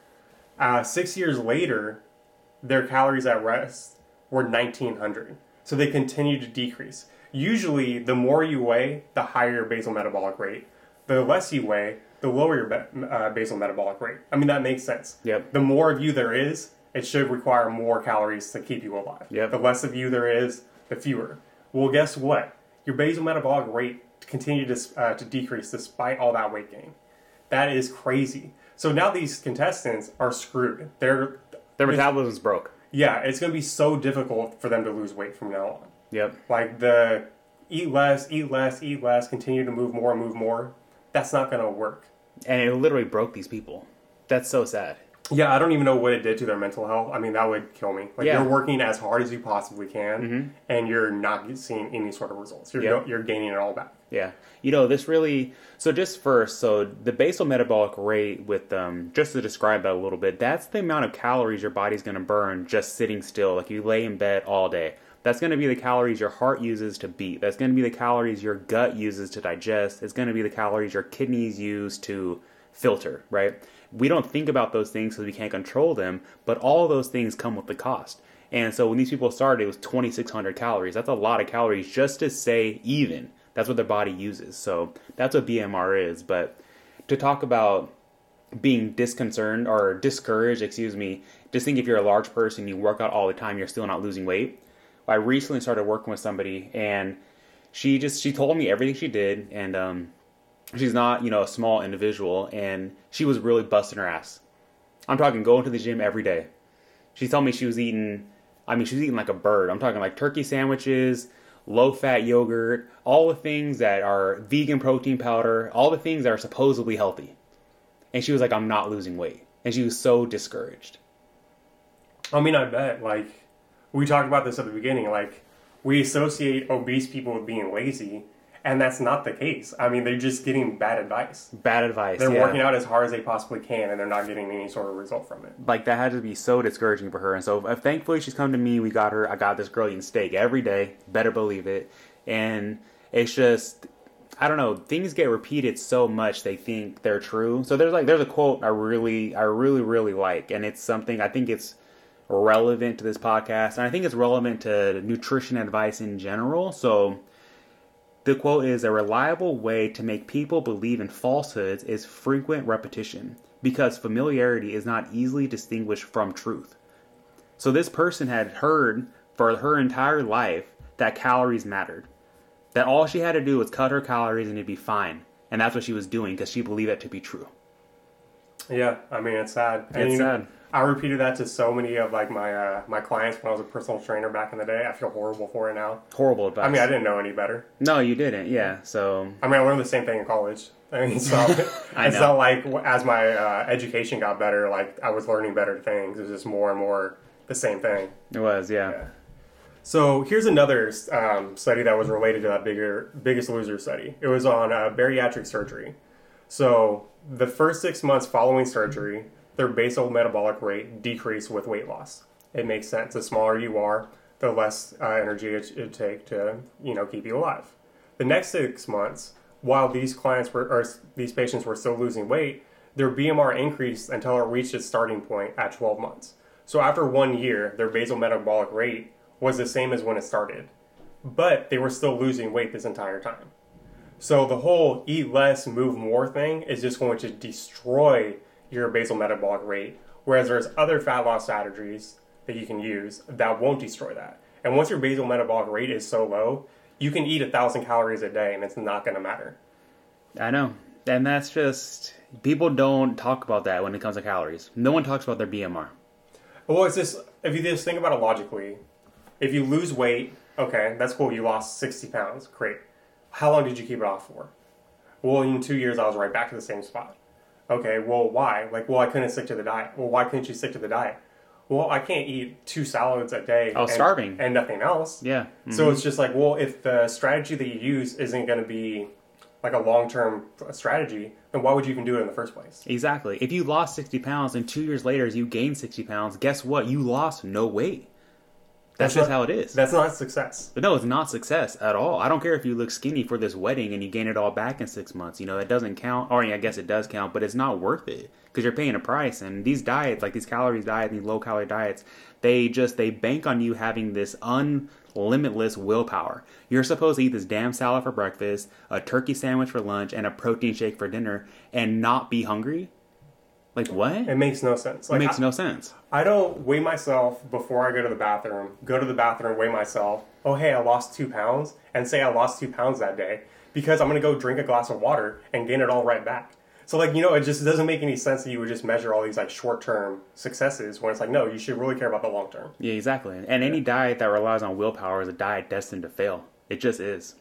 6 years later, their calories at rest were 1,900. So they continue to decrease. Usually, the more you weigh, the higher your basal metabolic rate. The less you weigh, the lower your basal metabolic rate. I mean, that makes sense. Yep. The more of you there is, it should require more calories to keep you alive. Yep. The less of you there is, the fewer. Well, guess what? Your basal metabolic rate continued to decrease despite all that weight gain. That is crazy. So now these contestants are screwed. Their metabolism's broke. Yeah, it's going to be so difficult for them to lose weight from now on. Yep. Like the eat less, continue to move more. That's not going to work. And it literally broke these people. That's so sad. Yeah, I don't even know what it did to their mental health. I mean, that would kill me. Like, you're working as hard as you possibly can, and you're not seeing any sort of results. You're gaining it all back. Yeah. This really... So just first, the basal metabolic rate with, just to describe that a little bit, that's the amount of calories your body's going to burn just sitting still. Like, you lay in bed all day. That's going to be the calories your heart uses to beat. That's going to be the calories your gut uses to digest. It's going to be the calories your kidneys use to filter, right? We don't think about those things because we can't control them, but all of those things come with the cost. And so when these people started, it was 2,600 calories. That's a lot of calories just to stay even. That's what their body uses. So that's what BMR is. But to talk about being discouraged, just think if you're a large person, you work out all the time, you're still not losing weight. I recently started working with somebody, and she told me everything she did, and she's not, a small individual, and she was really busting her ass. I'm talking going to the gym every day. She told me she was eating like a bird. I'm talking like turkey sandwiches, low-fat yogurt, all the things that are vegan protein powder, all the things that are supposedly healthy. And she was like, I'm not losing weight. And she was so discouraged. I mean, I bet, we talked about this at the beginning, we associate obese people with being lazy, and that's not the case. I mean, they're just getting bad advice. They're working out as hard as they possibly can, and they're not getting any sort of result from it. Like, that had to be so discouraging for her. And so, thankfully, she's come to me. I got this girl eating steak every day. Better believe it. And it's just, I don't know, things get repeated so much they think they're true. So there's a quote I really like, and it's something I think it's relevant to this podcast, and I think it's relevant to nutrition advice in general. So the quote is, "A reliable way to make people believe in falsehoods is frequent repetition, because familiarity is not easily distinguished from truth." So this person had heard for her entire life that calories mattered. That all she had to do was cut her calories and it'd be fine. And that's what she was doing because she believed it to be true. Yeah, I mean, it's sad. It's sad. I repeated that to so many of like my clients when I was a personal trainer back in the day. I feel horrible for it now. Horrible advice. I mean, I didn't know any better. No, you didn't. Yeah, so I mean, I learned the same thing in college. I mean, so it's not like as my education got better, like I was learning better things. It was just more and more the same thing. It was, yeah. So here's another study that was related to that Biggest Loser study. It was on bariatric surgery. So the first 6 months following surgery, their basal metabolic rate decreased with weight loss. It makes sense. The smaller you are, the less energy it take to keep you alive. The next 6 months, while these patients were still losing weight, their BMR increased until it reached its starting point at 12 months. So after 1 year, their basal metabolic rate was the same as when it started, but they were still losing weight this entire time. So the whole eat less, move more thing is just going to destroy your basal metabolic rate, whereas there's other fat loss strategies that you can use that won't destroy that. And once your basal metabolic rate is so low, you can eat 1,000 calories a day and it's not going to matter. I know. And that's just, people don't talk about that when it comes to calories. No one talks about their BMR. Well, it's just, if you just think about it logically, if you lose weight, okay, that's cool. You lost 60 pounds. Great. How long did you keep it off for? Well, in 2 years, I was right back to the same spot. Okay, well, why? I couldn't stick to the diet. Well, why couldn't you stick to the diet? Well, I can't eat 2 salads a day. I was starving. And nothing else. Yeah. Mm-hmm. So it's just like, well, if the strategy that you use isn't going to be like a long-term strategy, then why would you even do it in the first place? Exactly. If you lost 60 pounds and 2 years later you gained 60 pounds, guess what? You lost no weight. That's just how it is. That's not success. But no, it's not success at all. I don't care if you look skinny for this wedding and you gain it all back in 6 months. That doesn't count. Or I guess it does count, but it's not worth it because you're paying a price. And these diets, like these calories diets, these low-calorie diets, they bank on you having this unlimitless willpower. You're supposed to eat this damn salad for breakfast, a turkey sandwich for lunch, and a protein shake for dinner and not be hungry? Like, what? It makes no sense. It makes no sense. I don't weigh myself before I go to the bathroom, weigh myself. Oh, hey, I lost 2 pounds, and say I lost 2 pounds that day because I'm going to go drink a glass of water and gain it all right back. So, it just doesn't make any sense that you would just measure all these, short-term successes when it's like, no, you should really care about the long term. Yeah, exactly. And any diet that relies on willpower is a diet destined to fail. It just is.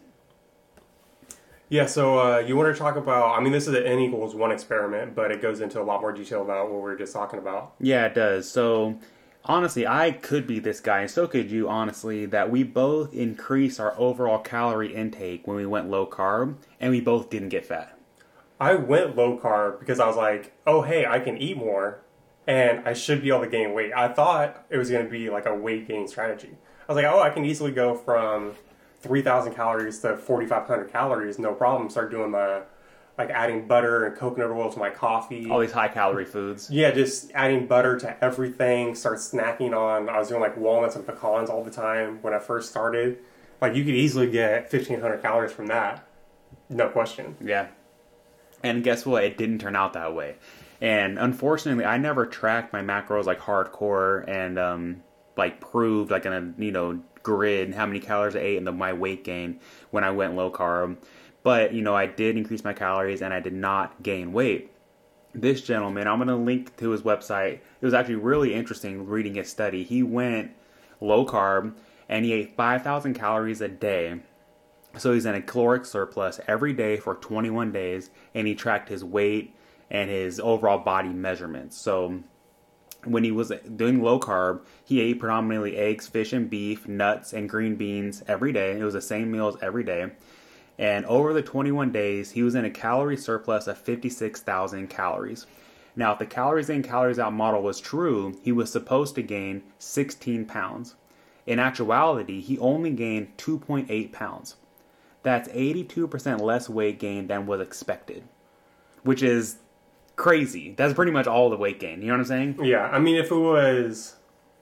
Yeah, so you want to talk about, this is an N=1 experiment, but it goes into a lot more detail about what we were just talking about. Yeah, it does. So, honestly, I could be this guy, and so could you, honestly, that we both increased our overall calorie intake when we went low carb, and we both didn't get fat. I went low carb because I was like, oh, hey, I can eat more, and I should be able to gain weight. I thought it was going to be like a weight gain strategy. I was like, oh, I can easily go from 3,000 calories to 4,500 calories, no problem. Start doing adding butter and coconut oil to my coffee. All these high calorie foods. Yeah, just adding butter to everything. Start snacking on, I was doing walnuts and pecans all the time when I first started. You could easily get 1,500 calories from that. No question. Yeah. And guess what? It didn't turn out that way. And unfortunately, I never tracked my macros hardcore and proved in a grid how many calories I ate and my weight gain when I went low carb. But I did increase my calories and I did not gain weight. This gentleman, I'm going to link to his website. It was actually really interesting reading his study. He went low carb and he ate 5,000 calories a day. So he's in a caloric surplus every day for 21 days and he tracked his weight and his overall body measurements. So when he was doing low carb, he ate predominantly eggs, fish, and beef, nuts, and green beans every day. It was the same meals every day. And over the 21 days, he was in a calorie surplus of 56,000 calories. Now, if the calories in, calories out model was true, he was supposed to gain 16 pounds. In actuality, he only gained 2.8 pounds. That's 82% less weight gain than was expected, which is crazy. That's pretty much all the weight gain. You know what I'm saying? Yeah, I mean, if it was,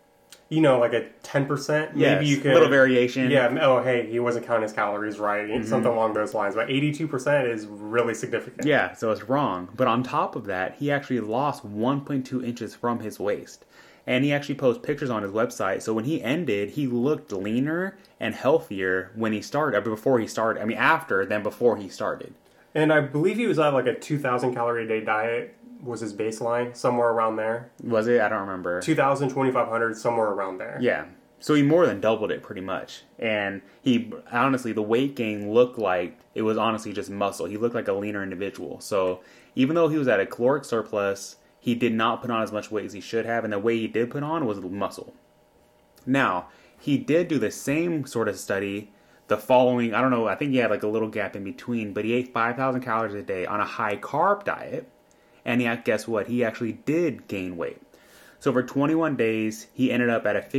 like a 10%, maybe you could... a little variation. Yeah, oh, hey, he wasn't counting his calories right, something along those lines. But 82% is really significant. Yeah, so it's wrong. But on top of that, he actually lost 1.2 inches from his waist. And he actually posts pictures on his website. So when he ended, he looked leaner and healthier when he started, before he started. I mean, after than before he started. And I believe he was on like a 2,000 calorie a day diet was his baseline, somewhere around there. Was it? I don't remember. 2,000, 2,500, somewhere around there. Yeah. So he more than doubled it pretty much. And he, honestly, the weight gain looked like it was honestly just muscle. He looked like a leaner individual. So even though he was at a caloric surplus, he did not put on as much weight as he should have. And the weight he did put on was muscle. Now, he did do the same sort of study the following, I don't know, I think he had like a little gap in between, but he ate 5,000 calories a day on a high carb diet. And guess what? He actually did gain weight. So for 21 days, he ended up at a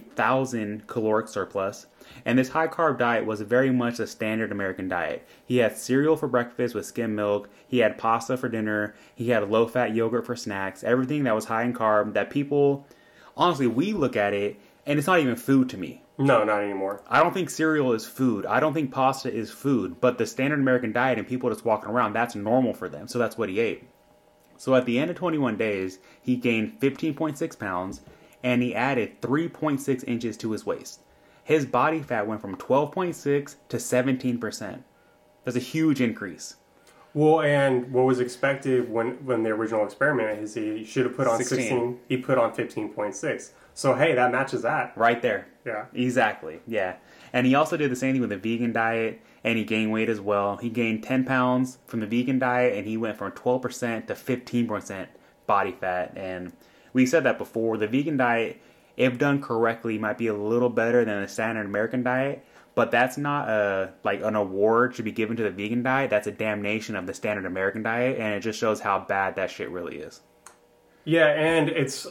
53,000 caloric surplus. And this high carb diet was very much a standard American diet. He had cereal for breakfast with skim milk. He had pasta for dinner. He had low fat yogurt for snacks. Everything that was high in carb that people, honestly, we look at it and it's not even food to me. No, not anymore. I don't think cereal is food. I don't think pasta is food. But the standard American diet and people just walking around, that's normal for them. So that's what he ate. So at the end of 21 days, he gained 15.6 pounds and he added 3.6 inches to his waist. His body fat went from 12.6 to 17%. That's a huge increase. Well, and what was expected when the original experiment is he should have put on 16. He put on 15.6. So, hey, that matches that. Right there. Yeah. Exactly. Yeah. And he also did the same thing with the vegan diet, and he gained weight as well. He gained 10 pounds from the vegan diet, and he went from 12% to 15% body fat. And we said that before. The vegan diet, if done correctly, might be a little better than the standard American diet, but that's not an award should be given to the vegan diet. That's a damnation of the standard American diet, and it just shows how bad that shit really is. Yeah, and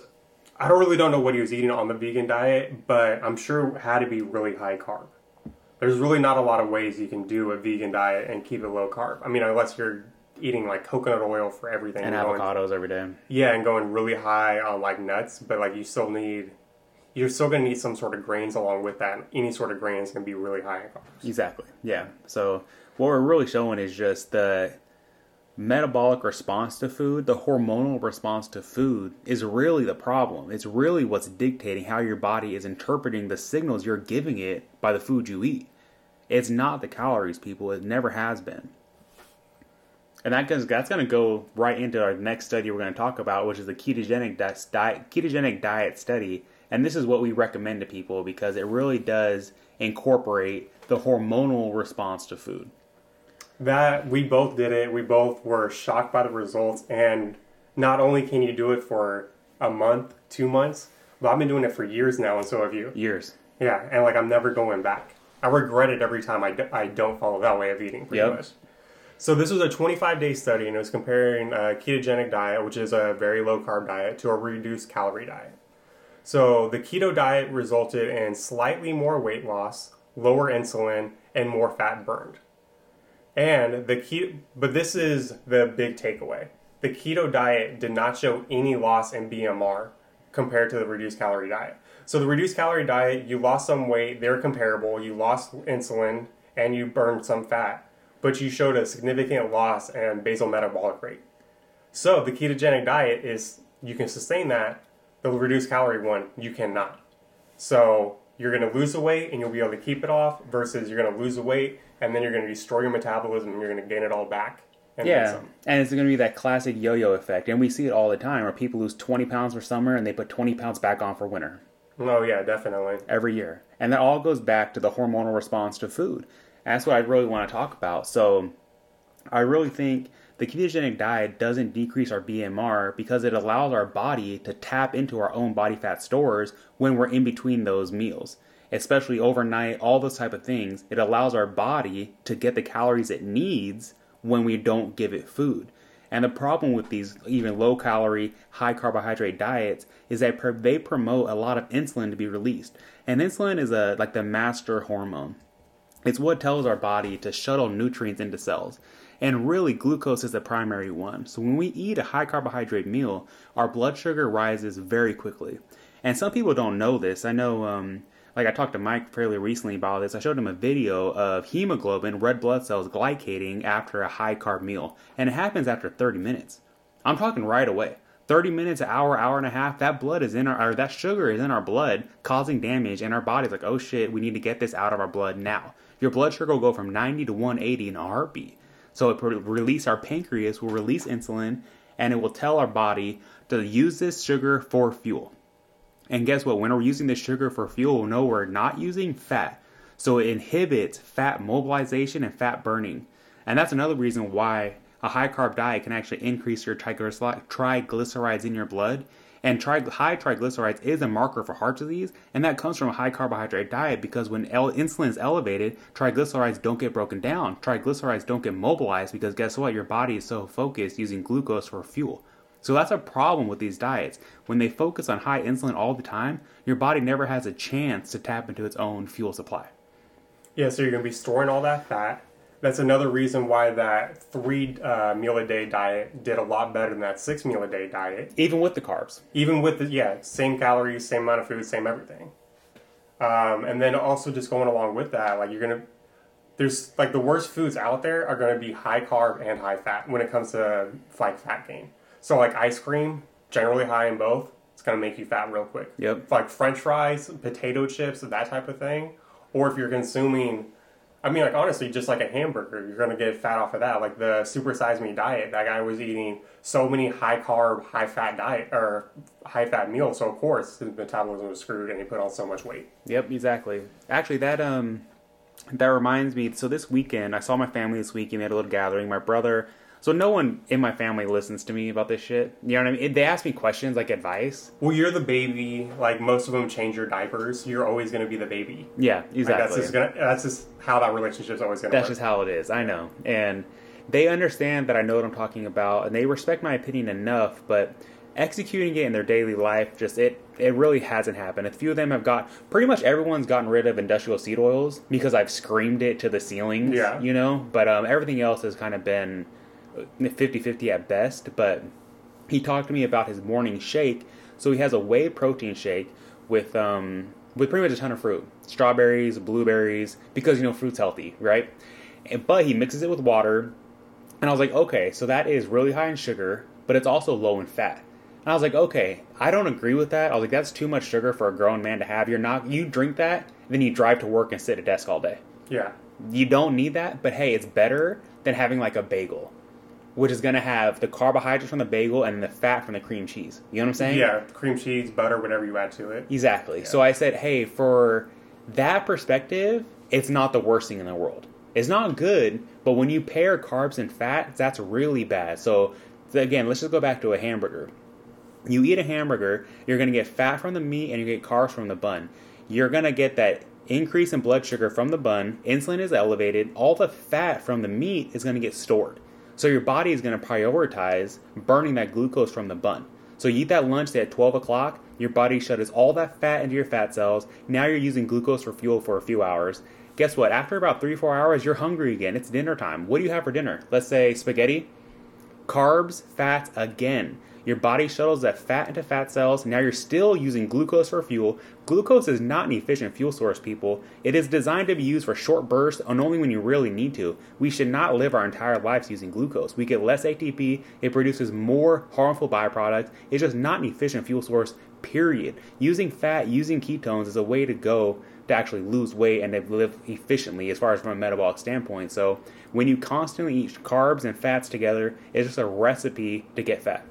I don't know what he was eating on the vegan diet, but I'm sure it had to be really high carb. There's really not a lot of ways you can do a vegan diet and keep it low carb. I mean, unless you're eating like coconut oil for everything. And avocados every day. Yeah, and going really high on like nuts, but like you're still going to need some sort of grains along with that. Any sort of grain is going to be really high in carbs. Exactly, yeah. So what we're really showing is just the metabolic response to food, the hormonal response to food is really the problem. It's really what's dictating how your body is interpreting the signals you're giving it by the food you eat. It's not the calories, people. It never has been. And that's going to go right into our next study we're going to talk about, which is the ketogenic diet study. And this is what we recommend to people because it really does incorporate the hormonal response to food. That we both did it. We both were shocked by the results. And not only can you do it for a month, 2 months, but I've been doing it for years now, and so have you. Years. Yeah, and like I'm never going back. I regret it every time I don't follow that way of eating, pretty much. So this was a 25-day study, and it was comparing a ketogenic diet, which is a very low-carb diet, to a reduced calorie diet. So the keto diet resulted in slightly more weight loss, lower insulin, and more fat burned. And but this is the big takeaway. The keto diet did not show any loss in BMR compared to the reduced calorie diet. So the reduced calorie diet, you lost some weight, they're comparable, you lost insulin, and you burned some fat, but you showed a significant loss in basal metabolic rate. So the ketogenic diet is, you can sustain that, the reduced calorie one, you cannot. So you're going to lose the weight and you'll be able to keep it off versus you're going to lose the weight and then you're going to destroy your metabolism and you're going to gain it all back. And and it's going to be that classic yo-yo effect. And we see it all the time where people lose 20 pounds for summer and they put 20 pounds back on for winter. Oh, yeah, definitely. Every year. And that all goes back to the hormonal response to food. And that's what I really want to talk about. So I really think the ketogenic diet doesn't decrease our BMR because it allows our body to tap into our own body fat stores when we're in between those meals. Especially overnight, all those type of things. It allows our body to get the calories it needs when we don't give it food. And the problem with these even low-calorie, high-carbohydrate diets is that they promote a lot of insulin to be released. And insulin is like the master hormone. It's what tells our body to shuttle nutrients into cells. And really, glucose is the primary one. So when we eat a high carbohydrate meal, our blood sugar rises very quickly. And some people don't know this. I know, like I talked to Mike fairly recently about this. I showed him a video of hemoglobin, red blood cells, glycating after a high carb meal. And it happens after 30 minutes. I'm talking right away. 30 minutes, an hour, hour and a half, that blood is in or that sugar is in our blood causing damage, and our body's like, oh shit, we need to get this out of our blood now. Your blood sugar will go from 90 to 180 in a heartbeat. So it will release, our pancreas will release insulin, and it will tell our body to use this sugar for fuel. And guess what? When we're using this sugar for fuel, no, we're not using fat. So it inhibits fat mobilization and fat burning. And that's another reason why a high-carb diet can actually increase your triglycerides in your blood. And high triglycerides is a marker for heart disease, and that comes from a high-carbohydrate diet because when insulin is elevated, triglycerides don't get broken down. Triglycerides don't get mobilized because guess what? Your body is so focused using glucose for fuel. So that's a problem with these diets. When they focus on high insulin all the time, your body never has a chance to tap into its own fuel supply. Yeah, so you're going to be storing all that fat. That's another reason why that 3 meal a day diet did a lot better than that 6 meal a day diet. Even with the carbs. Even with the, same calories, same amount of food, same everything. And then also just going along with that, like there's like the worst foods out there are going to be high carb and high fat when it comes to like fat gain. So like ice cream, generally high in both, it's going to make you fat real quick. Yep. Like French fries, potato chips, that type of thing. Or if you're consuming, I mean, like honestly, just like a hamburger, you're going to get fat off of that. Like the Super Size Me diet, that guy was eating so many high carb, high fat diet or high fat meals. So of course his metabolism was screwed and he put on so much weight. Yep, exactly. Actually, that reminds me. So this weekend, I saw my family this weekend. We had a little gathering. My brother. So no one in my family listens to me about this shit. You know what I mean? They ask me questions like advice. Well, you're the baby. Like most of them change your diapers. You're always going to be the baby. Yeah, exactly. Like, that's just how that relationship's always going to work. That's just how it is. I know. And they understand that I know what I'm talking about, and they respect my opinion enough, but executing it in their daily life, just it really hasn't happened. A few of them have pretty much everyone's gotten rid of industrial seed oils because I've screamed it to the ceilings, you know? But everything else has kind of been 50-50 at best. But he talked to me about his morning shake. So he has a whey protein shake with pretty much a ton of fruit, strawberries, blueberries, because you know fruit's healthy, right? But he mixes it with water, and I was like, okay, so that is really high in sugar, but it's also low in fat. And I was like, okay, I don't agree with that. I was like, that's too much sugar for a grown man to have. You drink that, then you drive to work and sit at a desk all day. Yeah. You don't need that, but hey, it's better than having like a bagel, which is going to have the carbohydrates from the bagel and the fat from the cream cheese. You know what I'm saying? Yeah, cream cheese, butter, whatever you add to it. Exactly. Yeah. So I said, hey, for that perspective, it's not the worst thing in the world. It's not good, but when you pair carbs and fat, that's really bad. So again, let's just go back to a hamburger. You eat a hamburger, you're going to get fat from the meat and you get carbs from the bun. You're going to get that increase in blood sugar from the bun. Insulin is elevated. All the fat from the meat is going to get stored. So your body is going to prioritize burning that glucose from the bun. So you eat that lunch at 12 o'clock, your body shuts all that fat into your fat cells. Now you're using glucose for fuel for a few hours. Guess what? After about 3-4 hours, you're hungry again. It's dinner time. What do you have for dinner? Let's say spaghetti. Carbs, fats again. Your body shuttles that fat into fat cells. Now you're still using glucose for fuel. Glucose is not an efficient fuel source, people. It is designed to be used for short bursts and only when you really need to. We should not live our entire lives using glucose. We get less ATP. It produces more harmful byproducts. It's just not an efficient fuel source, period. Using fat, using ketones is a way to go to actually lose weight and to live efficiently as far as from a metabolic standpoint. So when you constantly eat carbs and fats together, it's just a recipe to get fat.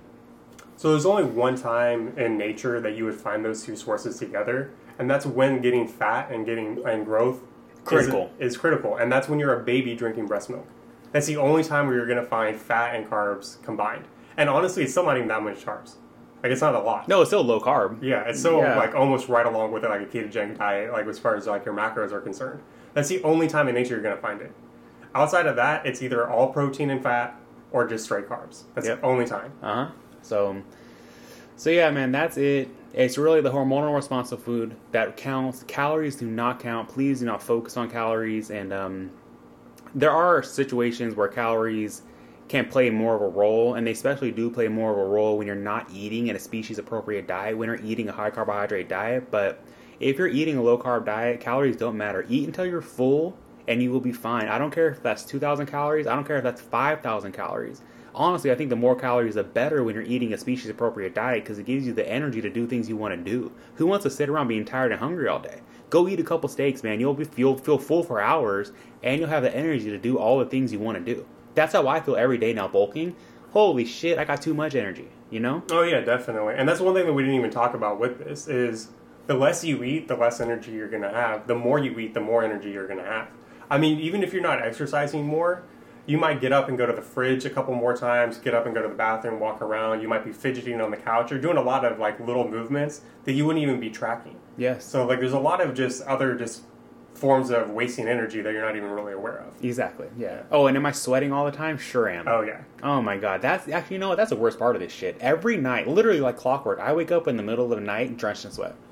So there's only one time in nature that you would find those two sources together, and that's when getting fat and growth is critical. And that's when you're a baby drinking breast milk. That's the only time where you're going to find fat and carbs combined. And honestly, it's still not even that much carbs. Like, it's not a lot. No, it's still low carb. Yeah, it's still like almost right along with it, like a ketogenic diet, like as far as like your macros are concerned. That's the only time in nature you're going to find it. Outside of that, it's either all protein and fat or just straight carbs. That's the only time. So So yeah, man, that's it. It's really the hormonal response of food that counts. Calories do not count. Please do not focus on calories. And there are situations where calories can play more of a role, and they especially do play more of a role when you're not eating in a species-appropriate diet, when you're eating a high-carbohydrate diet. But if you're eating a low-carb diet, calories don't matter. Eat until you're full, and you will be fine. I don't care if that's 2,000 calories. I don't care if that's 5,000 calories. Honestly, I think the more calories, the better when you're eating a species-appropriate diet, because it gives you the energy to do things you want to do. Who wants to sit around being tired and hungry all day? Go eat a couple steaks, man. You'll feel full for hours, and you'll have the energy to do all the things you want to do. That's how I feel every day now bulking. Holy shit, I got too much energy, you know? Oh, yeah, definitely. And that's one thing that we didn't even talk about with this is the less you eat, the less energy you're going to have. The more you eat, the more energy you're going to have. I mean, even if you're not exercising more, you might get up and go to the fridge a couple more times, get up and go to the bathroom, walk around. You might be fidgeting on the couch. You're doing a lot of, like, little movements that you wouldn't even be tracking. Yes. So, like, there's a lot of just other forms of wasting energy that you're not even really aware of. Exactly, yeah. Oh, and am I sweating all the time? Sure am. Oh, yeah. Oh, my God. That's actually, you know what? That's the worst part of this shit. Every night, literally like clockwork, I wake up in the middle of the night drenched in sweat.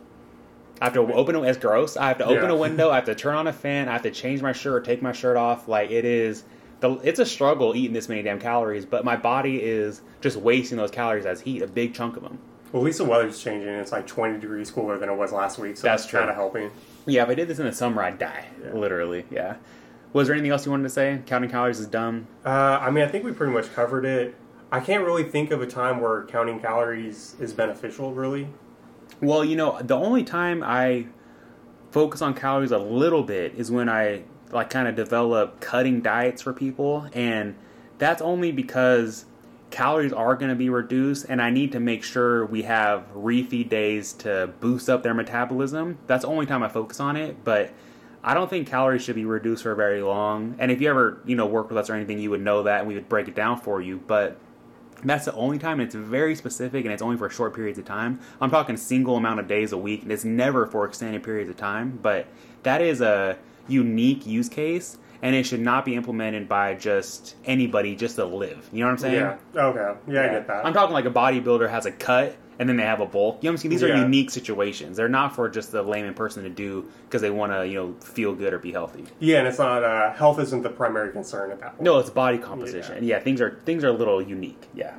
I have to open it. It's gross. I have to open a window. I have to turn on a fan. I have to change my shirt or take my shirt off. Like, it's a struggle eating this many damn calories, but my body is just wasting those calories as heat, a big chunk of them. Well, at least the weather's changing. It's like 20 degrees cooler than it was last week, so that's kind of helping. Yeah, if I did this in the summer, I'd die. Yeah. Literally, yeah. Was there anything else you wanted to say? Counting calories is dumb? I mean, I think we pretty much covered it. I can't really think of a time where counting calories is beneficial, really. Well, you know, the only time I focus on calories a little bit is when I like kind of develop cutting diets for people, and that's only because calories are going to be reduced, and I need to make sure we have refeed days to boost up their metabolism. That's the only time I focus on it, but I don't think calories should be reduced for very long. And if you ever, work with us or anything, you would know that, and we would break it down for you. But that's the only time, and it's very specific, and it's only for short periods of time. I'm talking single amount of days a week, and it's never for extended periods of time. But that is a unique use case, and it should not be implemented by just anybody just to live. You know what I'm saying? Yeah. Okay. Yeah, I get that. I'm talking like a bodybuilder has a cut and then they have a bulk. You know what I'm saying? These are unique situations. They're not for just the layman person to do because they want to, feel good or be healthy. Yeah, and it's not health isn't the primary concern at that point. No, it's body composition. Yeah, things are a little unique. Yeah.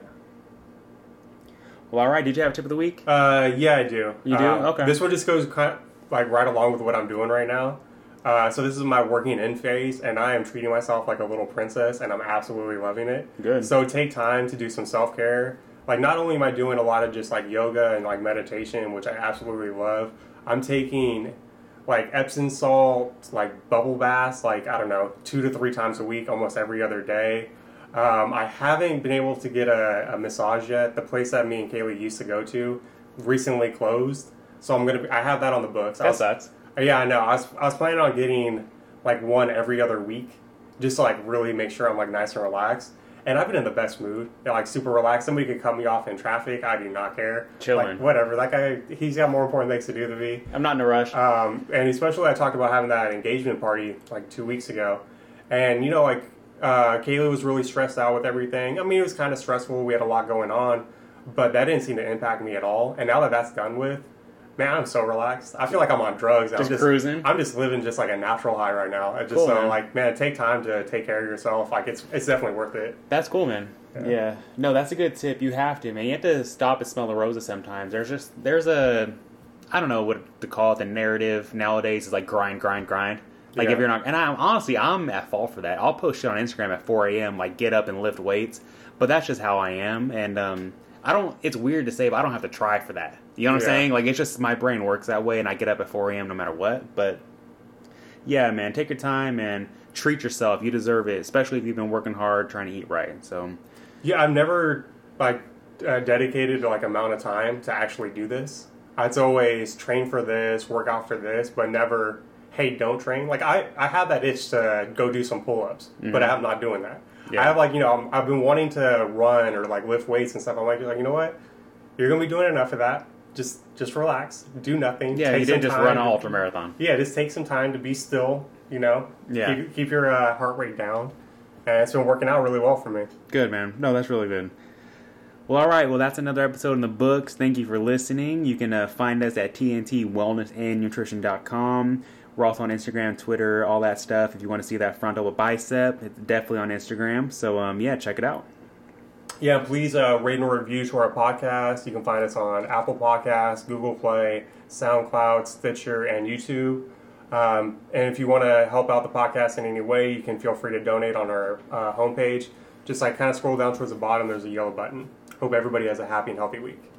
Well, all right. Did you have a tip of the week? Yeah, I do. You do? Okay. This one just goes right along with what I'm doing right now. So this is my working in phase, and I am treating myself like a little princess, and I'm absolutely loving it. Good. So take time to do some self-care. Like, not only am I doing a lot of just, like, yoga and, like, meditation, which I absolutely love, I'm taking, like, Epsom salt, like, bubble baths, like, I don't know, 2 to 3 times a week, almost every other day. I haven't been able to get a massage yet. The place that me and Kaylee used to go to recently closed, so I have that on the books. That sucks. Yeah, I know. I was planning on getting, like, one every other week, just to, like, really make sure I'm, like, nice and relaxed. And I've been in the best mood. Like, super relaxed. Somebody could cut me off in traffic. I do not care. Chilling. Like, whatever. That guy, he's got more important things to do than me. I'm not in a rush. And especially I talked about having that engagement party, like, 2 weeks ago. And, Kaylee was really stressed out with everything. I mean, it was kind of stressful. We had a lot going on. But that didn't seem to impact me at all. And now that that's done with, man, I'm so relaxed. I feel like I'm on drugs. Just cruising? I'm just living just like a natural high right now. Cool, man, take time to take care of yourself. Like, it's definitely worth it. That's cool, man. Yeah. No, that's a good tip. You have to, man. You have to stop and smell the roses sometimes. There's a, I don't know what to call it, the narrative nowadays is like grind. Like, if you're not, and I'm at fault for that. I'll post shit on Instagram at 4 a.m., like, get up and lift weights. But that's just how I am. And, it's weird to say, but I don't have to try for that. You know what I'm saying? Like, it's just my brain works that way, and I get up at 4 a.m. no matter what. But, yeah, man, take your time and treat yourself. You deserve it, especially if you've been working hard trying to eat right. So, yeah, I've never, dedicated, amount of time to actually do this. It's always train for this, work out for this, but never, hey, don't train. Like, I have that itch to go do some pull-ups, but I'm not doing that. Yeah. I have, I've been wanting to run or, lift weights and stuff. I'm like, you know what? You're going to be doing enough of that. Just relax. Do nothing. Yeah, you didn't just run an ultra marathon. Yeah, just take some time to be still, Yeah. Keep your heart rate down. And it's been working out really well for me. Good, man. No, that's really good. Well, all right. Well, that's another episode in the books. Thank you for listening. You can find us at tntwellnessandnutrition.com. We're also on Instagram, Twitter, all that stuff. If you want to see that front double bicep, it's definitely on Instagram. So, yeah, check it out. Yeah, please rate and review to our podcast. You can find us on Apple Podcasts, Google Play, SoundCloud, Stitcher, and YouTube. And if you want to help out the podcast in any way, you can feel free to donate on our homepage. Just kind of scroll down towards the bottom, there's a yellow button. Hope everybody has a happy and healthy week.